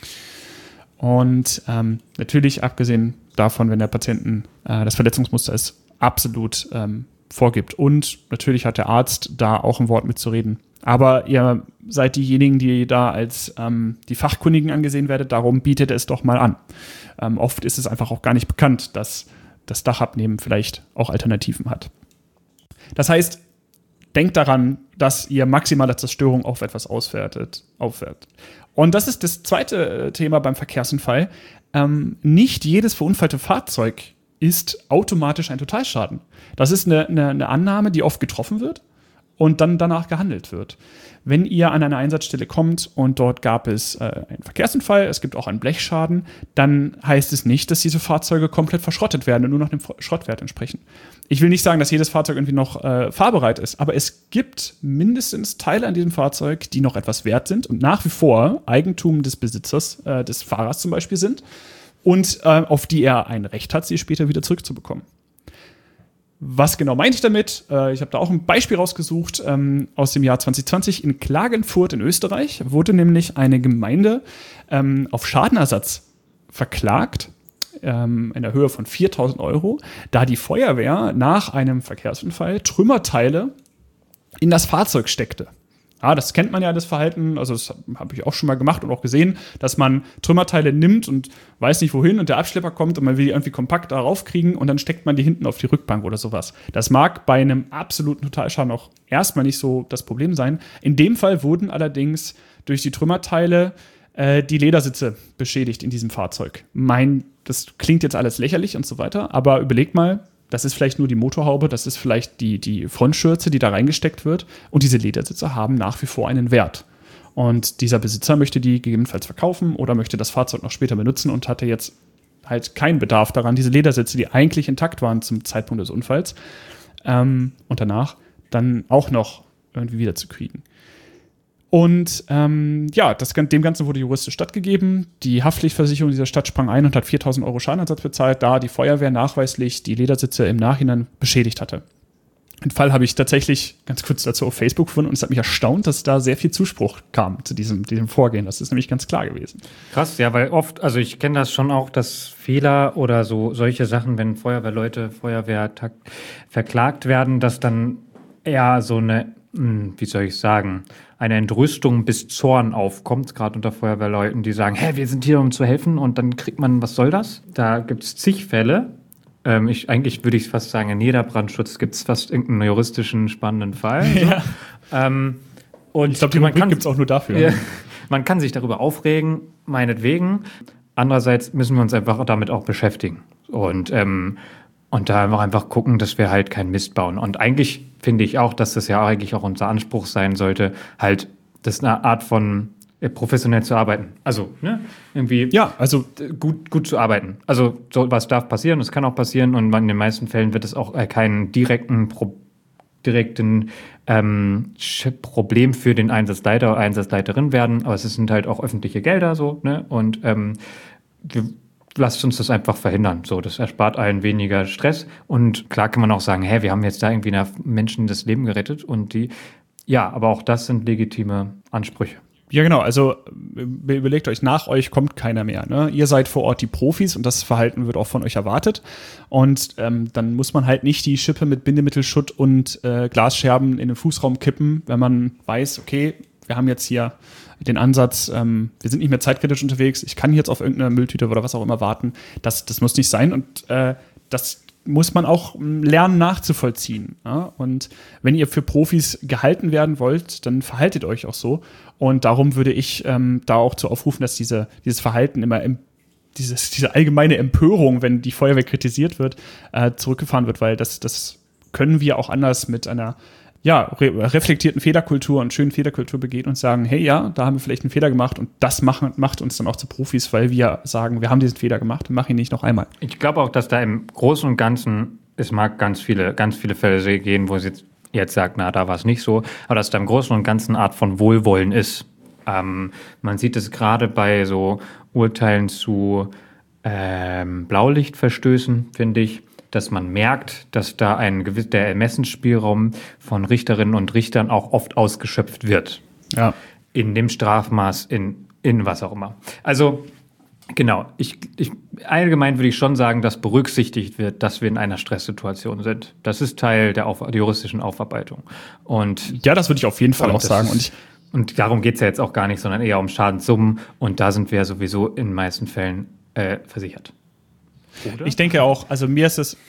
Und ähm, natürlich, abgesehen davon, wenn der Patienten äh, das Verletzungsmuster ist, absolut ähm, vorgibt. Und natürlich hat der Arzt da auch ein Wort mitzureden. Aber ihr seid diejenigen, die da als ähm, die Fachkundigen angesehen werdet, darum bietet es doch mal an. Ähm, oft ist es einfach auch gar nicht bekannt, dass das Dachabnehmen vielleicht auch Alternativen hat. Das heißt, denkt daran, dass ihr maximale Zerstörung auf etwas auswertet, aufwertet. Und das ist das zweite Thema beim Verkehrsunfall. Ähm, nicht jedes verunfallte Fahrzeug ist automatisch ein Totalschaden. Das ist eine, eine, eine Annahme, die oft getroffen wird und dann danach gehandelt wird. Wenn ihr an eine Einsatzstelle kommt und dort gab es äh, einen Verkehrsunfall, es gibt auch einen Blechschaden, dann heißt es nicht, dass diese Fahrzeuge komplett verschrottet werden und nur noch dem Schrottwert entsprechen. Ich will nicht sagen, dass jedes Fahrzeug irgendwie noch äh, fahrbereit ist, aber es gibt mindestens Teile an diesem Fahrzeug, die noch etwas wert sind und nach wie vor Eigentum des Besitzers, äh, des Fahrers zum Beispiel sind, und äh, auf die er ein Recht hat, sie später wieder zurückzubekommen. Was genau meine ich damit? Äh, ich habe da auch ein Beispiel rausgesucht ähm, aus dem Jahr zwanzig zwanzig. In Klagenfurt in Österreich wurde nämlich eine Gemeinde ähm, auf Schadenersatz verklagt, ähm, in der Höhe von viertausend Euro, da die Feuerwehr nach einem Verkehrsunfall Trümmerteile in das Fahrzeug steckte. Ja, das kennt man ja, das Verhalten, also das habe ich auch schon mal gemacht und auch gesehen, dass man Trümmerteile nimmt und weiß nicht wohin und der Abschlepper kommt und man will die irgendwie kompakt darauf kriegen und dann steckt man die hinten auf die Rückbank oder sowas. Das mag bei einem absoluten Totalschaden auch erstmal nicht so das Problem sein. In dem Fall wurden allerdings durch die Trümmerteile äh, die Ledersitze beschädigt in diesem Fahrzeug. Mein, das klingt jetzt alles lächerlich und so weiter, aber überlegt mal, das ist vielleicht nur die Motorhaube, das ist vielleicht die, die Frontschürze, die da reingesteckt wird. Und diese Ledersitze haben nach wie vor einen Wert. Und dieser Besitzer möchte die gegebenenfalls verkaufen oder möchte das Fahrzeug noch später benutzen und hatte jetzt halt keinen Bedarf daran, diese Ledersitze, die eigentlich intakt waren zum Zeitpunkt des Unfalls ähm, und danach, dann auch noch irgendwie wiederzukriegen. Und ähm, ja, das, dem Ganzen wurde juristisch stattgegeben. Die Haftpflichtversicherung dieser Stadt sprang ein und hat viertausend Euro Schadenersatz bezahlt, da die Feuerwehr nachweislich die Ledersitze im Nachhinein beschädigt hatte. Den Fall habe ich tatsächlich ganz kurz dazu auf Facebook gefunden und es hat mich erstaunt, dass da sehr viel Zuspruch kam zu diesem, diesem Vorgehen. Das ist nämlich ganz klar gewesen. Krass, ja, weil oft, also ich kenne das schon auch, dass Fehler oder so solche Sachen, wenn Feuerwehrleute, Feuerwehr verklagt werden, dass dann eher so eine, wie soll ich sagen, eine Entrüstung bis Zorn aufkommt, gerade unter Feuerwehrleuten, die sagen, hä, wir sind hier, um zu helfen, und dann kriegt man, was soll das? Da gibt es zig Fälle. Ähm, ich, eigentlich würde ich fast sagen, in jeder Brandschutz gibt es fast irgendeinen juristischen spannenden Fall. So. Ja. Ähm, und ich glaube, die Rubrik gibt es auch nur dafür. Ja, man kann sich darüber aufregen, meinetwegen. Andererseits müssen wir uns einfach damit auch beschäftigen. Und, ähm, und da einfach, einfach gucken, dass wir halt keinen Mist bauen. Und eigentlich finde ich auch, dass das ja eigentlich auch unser Anspruch sein sollte, halt, das ist eine Art von professionell zu arbeiten. Also, ne, irgendwie ja, also gut, gut zu arbeiten. Also, so was darf passieren, das kann auch passieren, und in den meisten Fällen wird es auch keinen direkten, pro, direkten ähm, Problem für den Einsatzleiter oder Einsatzleiterin werden, aber es sind halt auch öffentliche Gelder so, ne, und ähm, wir lasst uns das einfach verhindern. So, das erspart allen weniger Stress, und klar kann man auch sagen, hä, wir haben jetzt da irgendwie einer Menschen das Leben gerettet, und die, ja, aber auch das sind legitime Ansprüche. Ja, genau. Also überlegt euch, nach euch kommt keiner mehr. Ne? Ihr seid vor Ort die Profis und das Verhalten wird auch von euch erwartet. Und ähm, dann muss man halt nicht die Schippe mit Bindemittelschutt und äh, Glasscherben in den Fußraum kippen, wenn man weiß, okay, wir haben jetzt hier den Ansatz, ähm, wir sind nicht mehr zeitkritisch unterwegs, ich kann jetzt auf irgendeine Mülltüte oder was auch immer warten. Das, das muss nicht sein, und äh, das muss man auch lernen nachzuvollziehen. Ja? Und wenn ihr für Profis gehalten werden wollt, dann verhaltet euch auch so. Und darum würde ich ähm, da auch zu aufrufen, dass diese, dieses Verhalten immer, im, dieses, diese allgemeine Empörung, wenn die Feuerwehr kritisiert wird, äh, zurückgefahren wird, weil das, das können wir auch anders mit einer ja, re- reflektierten Fehlerkultur und schönen Fehlerkultur begehen und sagen, hey, ja, da haben wir vielleicht einen Fehler gemacht, und das machen, macht uns dann auch zu Profis, weil wir sagen, wir haben diesen Fehler gemacht und machen ihn nicht noch einmal. Ich glaube auch, dass da im Großen und Ganzen, es mag ganz viele, ganz viele Fälle gehen, wo es jetzt, jetzt sagt, na, da war es nicht so, aber dass da im Großen und Ganzen eine Art von Wohlwollen ist. Ähm, man sieht es gerade bei so Urteilen zu ähm, Blaulichtverstößen, finde ich, dass man merkt, dass da ein gewisser der Ermessensspielraum von Richterinnen und Richtern auch oft ausgeschöpft wird. Ja. In dem Strafmaß, in, in was auch immer. Also, genau, ich, ich, allgemein würde ich schon sagen, dass berücksichtigt wird, dass wir in einer Stresssituation sind. Das ist Teil der, Auf, der juristischen Aufarbeitung. Und ja, das würde ich auf jeden Fall auch sagen. Ist, und, ich, und darum geht es ja jetzt auch gar nicht, sondern eher um Schadenssummen. Und da sind wir ja sowieso in den meisten Fällen äh, versichert. Oder? Ich denke auch, also mir ist es,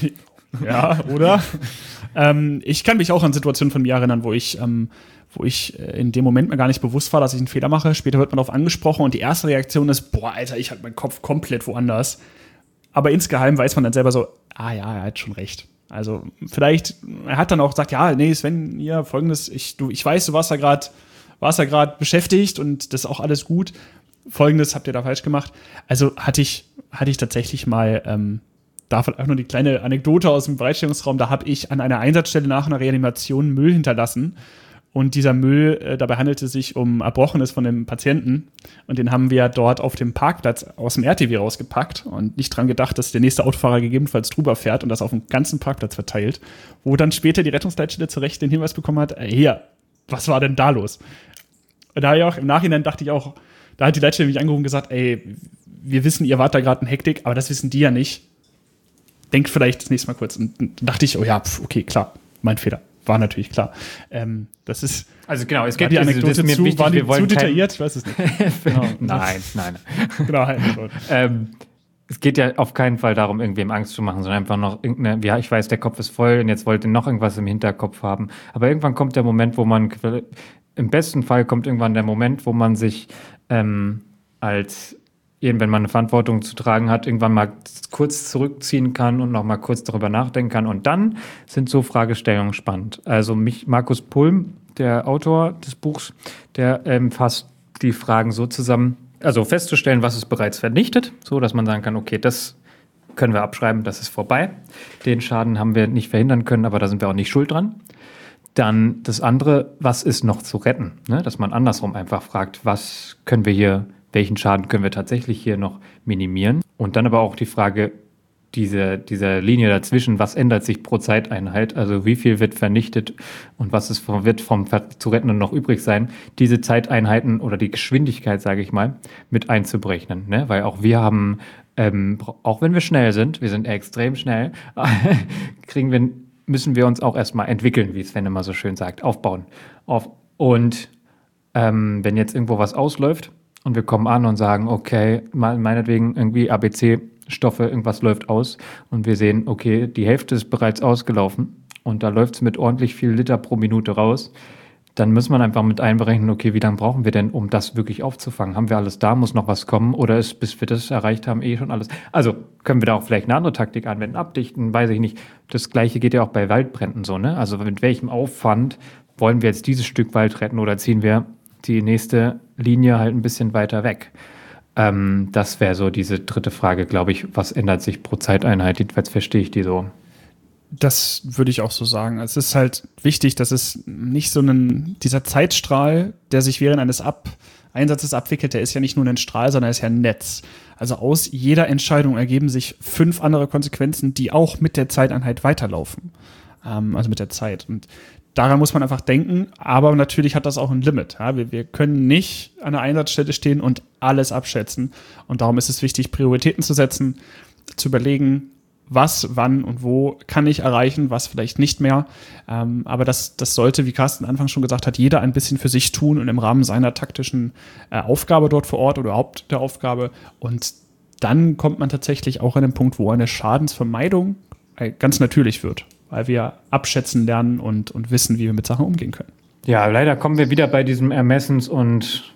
ja, oder? ähm, ich kann mich auch an Situationen von mir erinnern, wo ich, ähm, wo ich in dem Moment mir gar nicht bewusst war, dass ich einen Fehler mache. Später wird man darauf angesprochen und die erste Reaktion ist, boah, Alter, ich hatte meinen Kopf komplett woanders. Aber insgeheim weiß man dann selber so, ah ja, er hat schon recht. Also vielleicht, er hat dann auch gesagt, ja, nee, Sven, hier, folgendes, ich, du, ich weiß, du warst da gerade warst da gerade beschäftigt und das ist auch alles gut. Folgendes habt ihr da falsch gemacht. Also hatte ich, hatte ich tatsächlich mal, ähm, davon auch nur die kleine Anekdote aus dem Bereitstellungsraum, da habe ich an einer Einsatzstelle nach einer Reanimation Müll hinterlassen. Und dieser Müll, äh, dabei handelte es sich um Erbrochenes von dem Patienten. Und den haben wir dort auf dem Parkplatz aus dem R T W rausgepackt und nicht dran gedacht, dass der nächste Autofahrer gegebenenfalls drüber fährt und das auf dem ganzen Parkplatz verteilt. Wo dann später die Rettungsleitstelle zu Recht den Hinweis bekommen hat, ey, hier, was war denn da los? Und da ich auch im Nachhinein dachte ich auch, da hat die Leitstelle mich angerufen und gesagt, ey, wir wissen, ihr wart da gerade in Hektik, aber das wissen die ja nicht. Denkt vielleicht das nächste Mal kurz. Und dann dachte ich, oh ja, pf, okay, klar, mein Fehler. War natürlich klar. Ähm, das ist. Also genau, es geht die Anekdote das ist mir zu, wichtig, war die wir wollen zu detailliert? Ich weiß es nicht. Genau. Nein, nein. Genau, halt. ähm, es geht ja auf keinen Fall darum, irgendwem Angst zu machen, sondern einfach noch irgendeine, ja, ich weiß, der Kopf ist voll und jetzt wollte noch irgendwas im Hinterkopf haben. Aber irgendwann kommt der Moment, wo man, im besten Fall kommt irgendwann der Moment, wo man sich ähm, als wenn man eine Verantwortung zu tragen hat, irgendwann mal kurz zurückziehen kann und noch mal kurz darüber nachdenken kann. Und dann sind so Fragestellungen spannend. Also mich, Markus Pulm, der Autor des Buchs, der ähm, fasst die Fragen so zusammen, also festzustellen, was ist bereits vernichtet, so dass man sagen kann, okay, das können wir abschreiben, das ist vorbei. Den Schaden haben wir nicht verhindern können, aber da sind wir auch nicht schuld dran. Dann das andere, was ist noch zu retten? Ne? Dass man andersrum einfach fragt, was können wir hier welchen Schaden können wir tatsächlich hier noch minimieren? Und dann aber auch die Frage, diese, diese Linie dazwischen, was ändert sich pro Zeiteinheit? Also wie viel wird vernichtet und was ist, wird vom zu retten noch übrig sein? Diese Zeiteinheiten oder die Geschwindigkeit, sage ich mal, mit einzuberechnen. Ne? Weil auch wir haben, ähm, auch wenn wir schnell sind, wir sind extrem schnell, kriegen wir, müssen wir uns auch erstmal entwickeln, wie Sven immer so schön sagt, aufbauen. Auf, und ähm, wenn jetzt irgendwo was ausläuft, und wir kommen an und sagen, okay, meinetwegen irgendwie A B C-Stoffe, irgendwas läuft aus. Und wir sehen, okay, die Hälfte ist bereits ausgelaufen. Und da läuft es mit ordentlich viel Liter pro Minute raus. Dann muss man einfach mit einberechnen, okay, wie lange brauchen wir denn, um das wirklich aufzufangen? Haben wir alles da, muss noch was kommen? Oder ist, bis wir das erreicht haben, eh schon alles? Also können wir da auch vielleicht eine andere Taktik anwenden, abdichten, weiß ich nicht. Das Gleiche geht ja auch bei Waldbränden so, ne? Also mit welchem Aufwand wollen wir jetzt dieses Stück Wald retten oder ziehen wir die nächste Linie halt ein bisschen weiter weg. Ähm, das wäre so diese dritte Frage, glaube ich. Was ändert sich pro Zeiteinheit? Jedenfalls verstehe ich die so. Das würde ich auch so sagen. Es ist halt wichtig, dass es nicht so ein, dieser Zeitstrahl, der sich während eines Ab- Einsatzes abwickelt, der ist ja nicht nur ein Strahl, sondern ist ja ein Netz. Also aus jeder Entscheidung ergeben sich fünf andere Konsequenzen, die auch mit der Zeiteinheit weiterlaufen. Ähm, also mit der Zeit. Und daran muss man einfach denken, aber natürlich hat das auch ein Limit. Ja? Wir, wir können nicht an der Einsatzstelle stehen und alles abschätzen. Und darum ist es wichtig, Prioritäten zu setzen, zu überlegen, was, wann und wo kann ich erreichen, was vielleicht nicht mehr. Ähm, aber das, das sollte, wie Carsten Anfang schon gesagt hat, jeder ein bisschen für sich tun und im Rahmen seiner taktischen äh, Aufgabe dort vor Ort oder überhaupt der Aufgabe. Und dann kommt man tatsächlich auch an den Punkt, wo eine Schadensvermeidung äh, ganz natürlich wird, weil wir abschätzen lernen und, und wissen, wie wir mit Sachen umgehen können. Ja, leider kommen wir wieder bei diesem Ermessens- und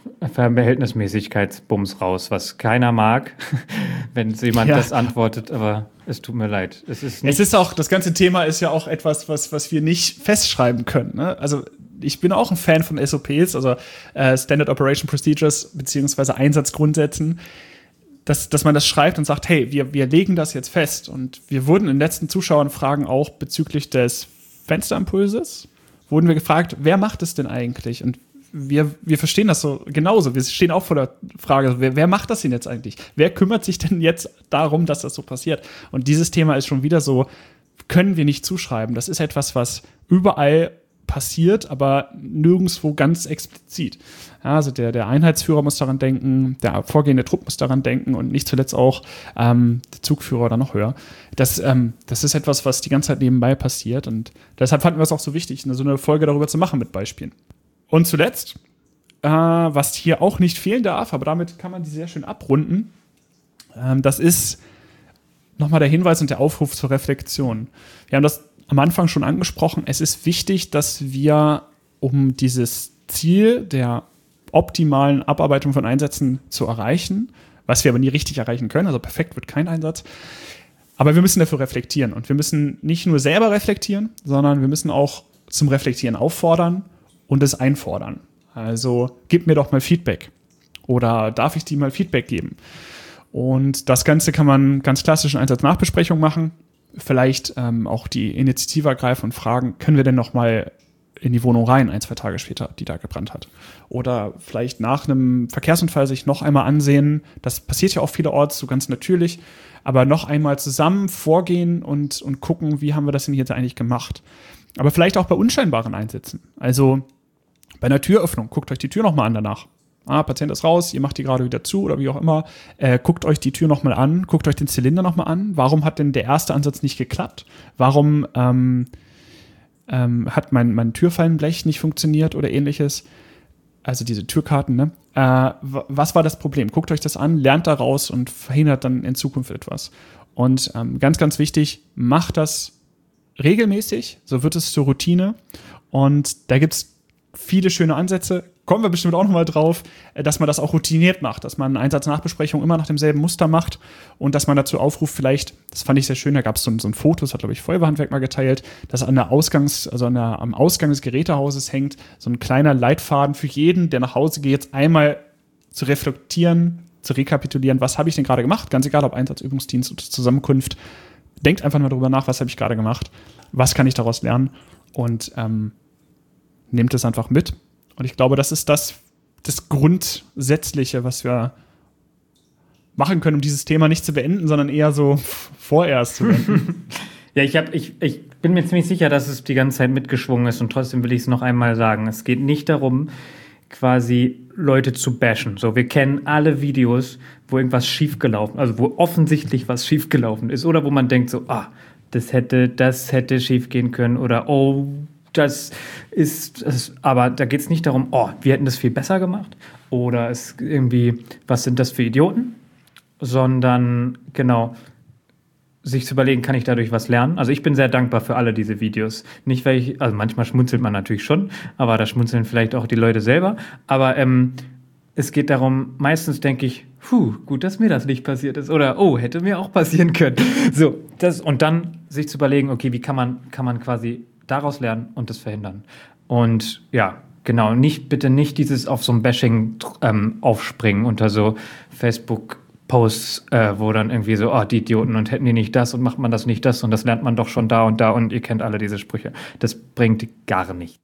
Verhältnismäßigkeitsbums raus, was keiner mag, wenn jemand ja. das antwortet, aber es tut mir leid. Es ist, es ist auch, das ganze Thema ist ja auch etwas, was, was wir nicht festschreiben können. Ne? Also ich bin auch ein Fan von S O Ps, also äh, Standard Operation Procedures, beziehungsweise Einsatzgrundsätzen, dass, dass man das schreibt und sagt, hey, wir, wir legen das jetzt fest. Und wir wurden in den letzten Zuschauerfragen auch bezüglich des Fensterimpulses, wurden wir gefragt, wer macht es denn eigentlich? Und wir, wir verstehen das so genauso. Wir stehen auch vor der Frage, wer, wer macht das denn jetzt eigentlich? Wer kümmert sich denn jetzt darum, dass das so passiert? Und dieses Thema ist schon wieder so, können wir nicht zuschreiben. Das ist etwas, was überall passiert, aber nirgendwo ganz explizit. Ja, also der, der Einheitsführer muss daran denken, der vorgehende Trupp muss daran denken und nicht zuletzt auch ähm, der Zugführer oder noch höher. Das, ähm, das ist etwas, was die ganze Zeit nebenbei passiert und deshalb fanden wir es auch so wichtig, eine, so eine Folge darüber zu machen mit Beispielen. Und zuletzt, äh, was hier auch nicht fehlen darf, aber damit kann man die sehr schön abrunden, ähm, das ist nochmal der Hinweis und der Aufruf zur Reflexion. Wir haben das am Anfang schon angesprochen, es ist wichtig, dass wir, um dieses Ziel der optimalen Abarbeitung von Einsätzen zu erreichen, was wir aber nie richtig erreichen können, also perfekt wird kein Einsatz, aber wir müssen dafür reflektieren und wir müssen nicht nur selber reflektieren, sondern wir müssen auch zum Reflektieren auffordern und es einfordern. Also gib mir doch mal Feedback oder darf ich dir mal Feedback geben? Und das Ganze kann man ganz klassisch in Einsatznachbesprechung machen, vielleicht ähm, auch die Initiative ergreifen und fragen, können wir denn noch mal in die Wohnung rein, ein, zwei Tage später, die da gebrannt hat. Oder vielleicht nach einem Verkehrsunfall sich noch einmal ansehen, das passiert ja auch vielerorts so ganz natürlich, aber noch einmal zusammen vorgehen und, und gucken, wie haben wir das denn jetzt eigentlich gemacht. Aber vielleicht auch bei unscheinbaren Einsätzen. Also bei einer Türöffnung, guckt euch die Tür noch mal an danach. Ah, Patient ist raus, ihr macht die gerade wieder zu oder wie auch immer. Äh, guckt euch die Tür nochmal an, guckt euch den Zylinder nochmal an. Warum hat denn der erste Ansatz nicht geklappt? Warum ähm, ähm, hat mein, mein Türfallenblech nicht funktioniert oder ähnliches? Also diese Türkarten, ne? Äh, was war das Problem? Guckt euch das an, lernt daraus und verhindert dann in Zukunft etwas. Und ähm, ganz, ganz wichtig, macht das regelmäßig, so wird es zur Routine. Und da gibt's viele schöne Ansätze, kommen wir bestimmt auch nochmal drauf, dass man das auch routiniert macht, dass man Einsatznachbesprechungen immer nach demselben Muster macht und dass man dazu aufruft, vielleicht, das fand ich sehr schön, da gab es so, so ein Foto, das hat, glaube ich, Feuerwehrhandwerk mal geteilt, dass an der Ausgangs-, also an der, am Ausgang des Gerätehauses hängt so ein kleiner Leitfaden für jeden, der nach Hause geht, einmal zu reflektieren, zu rekapitulieren, was habe ich denn gerade gemacht, ganz egal ob Einsatzübungsdienst oder Zusammenkunft. Denkt einfach mal darüber nach, was habe ich gerade gemacht, was kann ich daraus lernen und ähm, nehmt es einfach mit. Und ich glaube, das ist das, das Grundsätzliche, was wir machen können, um dieses Thema nicht zu beenden, sondern eher so vorerst zu beenden. Ja, ich, hab, ich, ich bin mir ziemlich sicher, dass es die ganze Zeit mitgeschwungen ist und trotzdem will ich es noch einmal sagen. Es geht nicht darum, quasi Leute zu bashen. So, wir kennen alle Videos, wo irgendwas schiefgelaufen, also wo offensichtlich was schiefgelaufen ist oder wo man denkt so, ah, das hätte, das hätte schiefgehen können oder oh, das ist, das, aber da geht es nicht darum, oh, wir hätten das viel besser gemacht oder es irgendwie, was sind das für Idioten, sondern genau, sich zu überlegen, kann ich dadurch was lernen? Also ich bin sehr dankbar für alle diese Videos. Nicht, weil ich, also manchmal schmunzelt man natürlich schon, aber da schmunzeln vielleicht auch die Leute selber, aber ähm, es geht darum, meistens denke ich, puh, gut, dass mir das nicht passiert ist oder oh, hätte mir auch passieren können. So, das, und dann sich zu überlegen, okay, wie kann man, kann man quasi daraus lernen und das verhindern. Und ja, genau, nicht, bitte nicht dieses auf so ein Bashing ähm, aufspringen unter so Facebook-Posts, äh, wo dann irgendwie so, oh, die Idioten und hätten die nicht das und macht man das nicht das und das lernt man doch schon da und da und ihr kennt alle diese Sprüche. Das bringt gar nicht.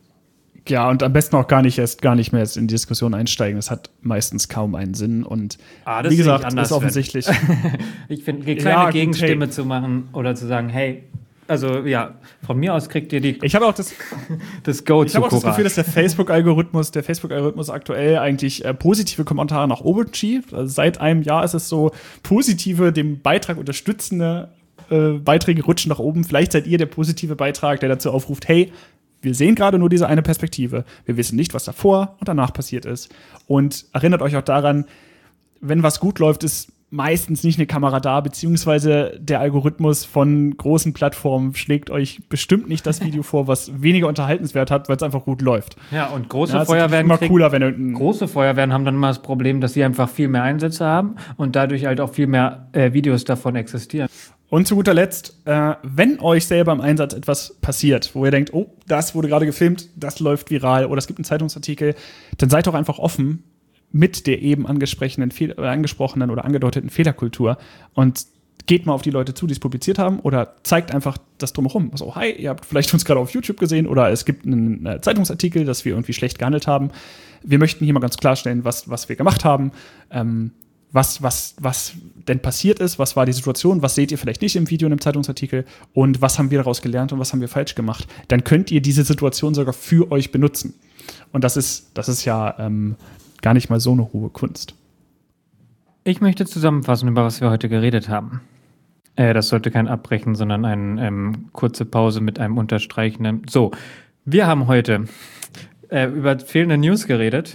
Ja, und am besten auch gar nicht erst gar nicht mehr in die Diskussion einsteigen. Das hat meistens kaum einen Sinn. Und ah, das wie gesagt, anders ist offensichtlich. Ich finde, eine kleine ja, Gegenstimme hey. zu machen oder zu sagen, hey, also ja, von mir aus kriegt ihr die ich habe auch das, das Go ich zu habe auch das Courage. Gefühl, dass der Facebook-Algorithmus, der Facebook-Algorithmus aktuell eigentlich äh, positive Kommentare nach oben schiebt. Also seit einem Jahr ist es so, positive, dem Beitrag unterstützende äh, Beiträge rutschen nach oben. Vielleicht seid ihr der positive Beitrag, der dazu aufruft, hey, wir sehen gerade nur diese eine Perspektive. Wir wissen nicht, was davor und danach passiert ist. Und erinnert euch auch daran, wenn was gut läuft, ist meistens nicht eine Kamera da, beziehungsweise der Algorithmus von großen Plattformen schlägt euch bestimmt nicht das Video vor, was weniger Unterhaltenswert hat, weil es einfach gut läuft. Ja, und große ja, Feuerwehren immer kriegen, cooler, wenn irgendein große Feuerwehren haben dann immer das Problem, dass sie einfach viel mehr Einsätze haben und dadurch halt auch viel mehr äh, Videos davon existieren. Und zu guter Letzt, äh, wenn euch selber im Einsatz etwas passiert, wo ihr denkt, oh, das wurde gerade gefilmt, das läuft viral oder es gibt einen Zeitungsartikel, dann seid doch einfach offen mit der eben angesprochenen, äh, angesprochenen oder angedeuteten Fehlerkultur und geht mal auf die Leute zu, die es publiziert haben oder zeigt einfach das Drumherum. Also, hi, ihr habt vielleicht uns gerade auf YouTube gesehen oder es gibt einen äh, Zeitungsartikel, dass wir irgendwie schlecht gehandelt haben. Wir möchten hier mal ganz klarstellen, was, was wir gemacht haben, ähm, was, was, was denn passiert ist, was war die Situation, was seht ihr vielleicht nicht im Video und im Zeitungsartikel und was haben wir daraus gelernt und was haben wir falsch gemacht. Dann könnt ihr diese Situation sogar für euch benutzen. Und das ist, das ist ja ähm, gar nicht mal so eine hohe Kunst. Ich möchte zusammenfassen, über was wir heute geredet haben. Äh, das sollte kein Abbrechen, sondern eine ähm, kurze Pause mit einem unterstreichenden. So, wir haben heute äh, über fehlende News geredet.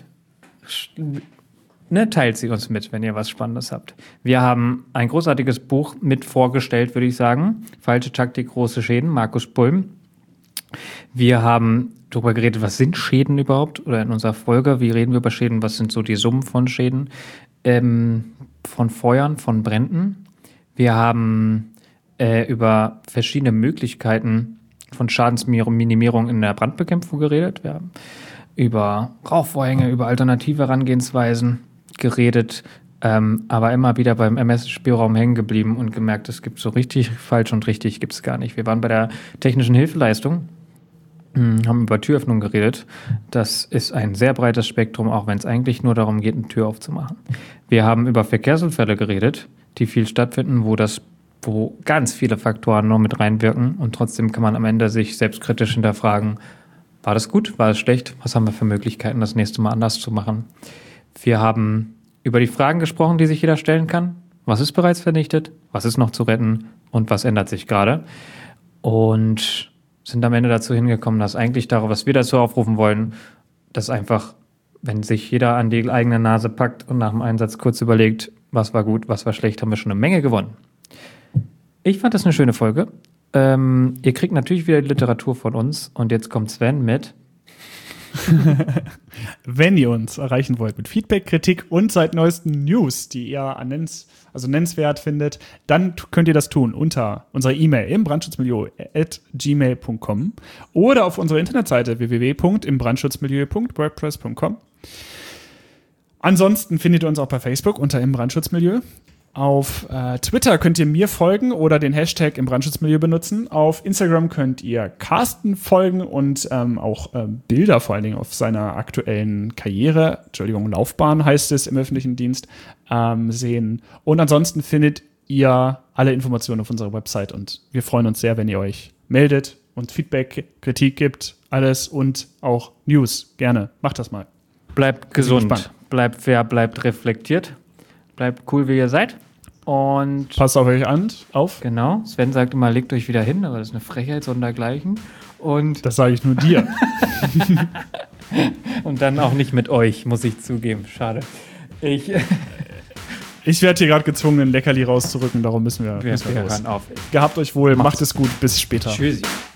Ne, teilt sie uns mit, wenn ihr was Spannendes habt. Wir haben ein großartiges Buch mit vorgestellt, würde ich sagen. Falsche Taktik, große Schäden, Markus Pulm. Wir haben darüber geredet, was sind Schäden überhaupt? Oder in unserer Folge, wie reden wir über Schäden? Was sind so die Summen von Schäden? Ähm, von Feuern, von Bränden. Wir haben äh, über verschiedene Möglichkeiten von Schadensminimierung in der Brandbekämpfung geredet. Wir haben über Rauchvorhänge, über alternative Herangehensweisen geredet, ähm, aber immer wieder beim Ermessensspielraum hängen geblieben und gemerkt, es gibt so richtig falsch und richtig gibt es gar nicht. Wir waren bei der technischen Hilfeleistung, haben über Türöffnung geredet. Das ist ein sehr breites Spektrum, auch wenn es eigentlich nur darum geht, eine Tür aufzumachen. Wir haben über Verkehrsunfälle geredet, die viel stattfinden, wo das, wo ganz viele Faktoren noch mit reinwirken und trotzdem kann man am Ende sich selbstkritisch hinterfragen, war das gut, war es schlecht, was haben wir für Möglichkeiten, das nächste Mal anders zu machen. Wir haben über die Fragen gesprochen, die sich jeder stellen kann. Was ist bereits vernichtet, was ist noch zu retten und was ändert sich gerade? Und sind am Ende dazu hingekommen, dass eigentlich darauf, was wir dazu aufrufen wollen, dass einfach, wenn sich jeder an die eigene Nase packt und nach dem Einsatz kurz überlegt, was war gut, was war schlecht, haben wir schon eine Menge gewonnen. Ich fand das eine schöne Folge. Ähm, ihr kriegt natürlich wieder die Literatur von uns und jetzt kommt Sven mit Wenn ihr uns erreichen wollt mit Feedback, Kritik und seit neuesten News, die ihr annenz, also nennenswert findet, dann t- könnt ihr das tun unter unserer E-Mail im brandschutzmilieu at gmail punkt com oder auf unserer Internetseite w w w punkt im brandschutzmilieu punkt wordpress punkt com. Ansonsten findet ihr uns auch bei Facebook unter im Brandschutzmilieu. Auf äh, Twitter könnt ihr mir folgen oder den Hashtag im Brandschutzmilieu benutzen. Auf Instagram könnt ihr Carsten folgen und ähm, auch äh, Bilder vor allen Dingen auf seiner aktuellen Karriere, Entschuldigung, Laufbahn heißt es im öffentlichen Dienst, ähm, sehen. Und ansonsten findet ihr alle Informationen auf unserer Website und wir freuen uns sehr, wenn ihr euch meldet und Feedback, Kritik gibt, alles und auch News. Gerne, macht das mal. Bleibt gesund, bleibt fair, bleibt reflektiert, bleibt cool, wie ihr seid. Und passt auf euch an, auf. Genau, Sven sagt immer, legt euch wieder hin, aber das ist eine Frechheit sondergleichen. Und das sage ich nur dir. Und dann auch nicht mit euch, muss ich zugeben. Schade. Ich, ich werde hier gerade gezwungen, ein Leckerli rauszurücken, darum müssen wir, wir, müssen wir wir los. auf. Gehabt euch wohl, Macht's. macht es gut, bis später. Tschüssi.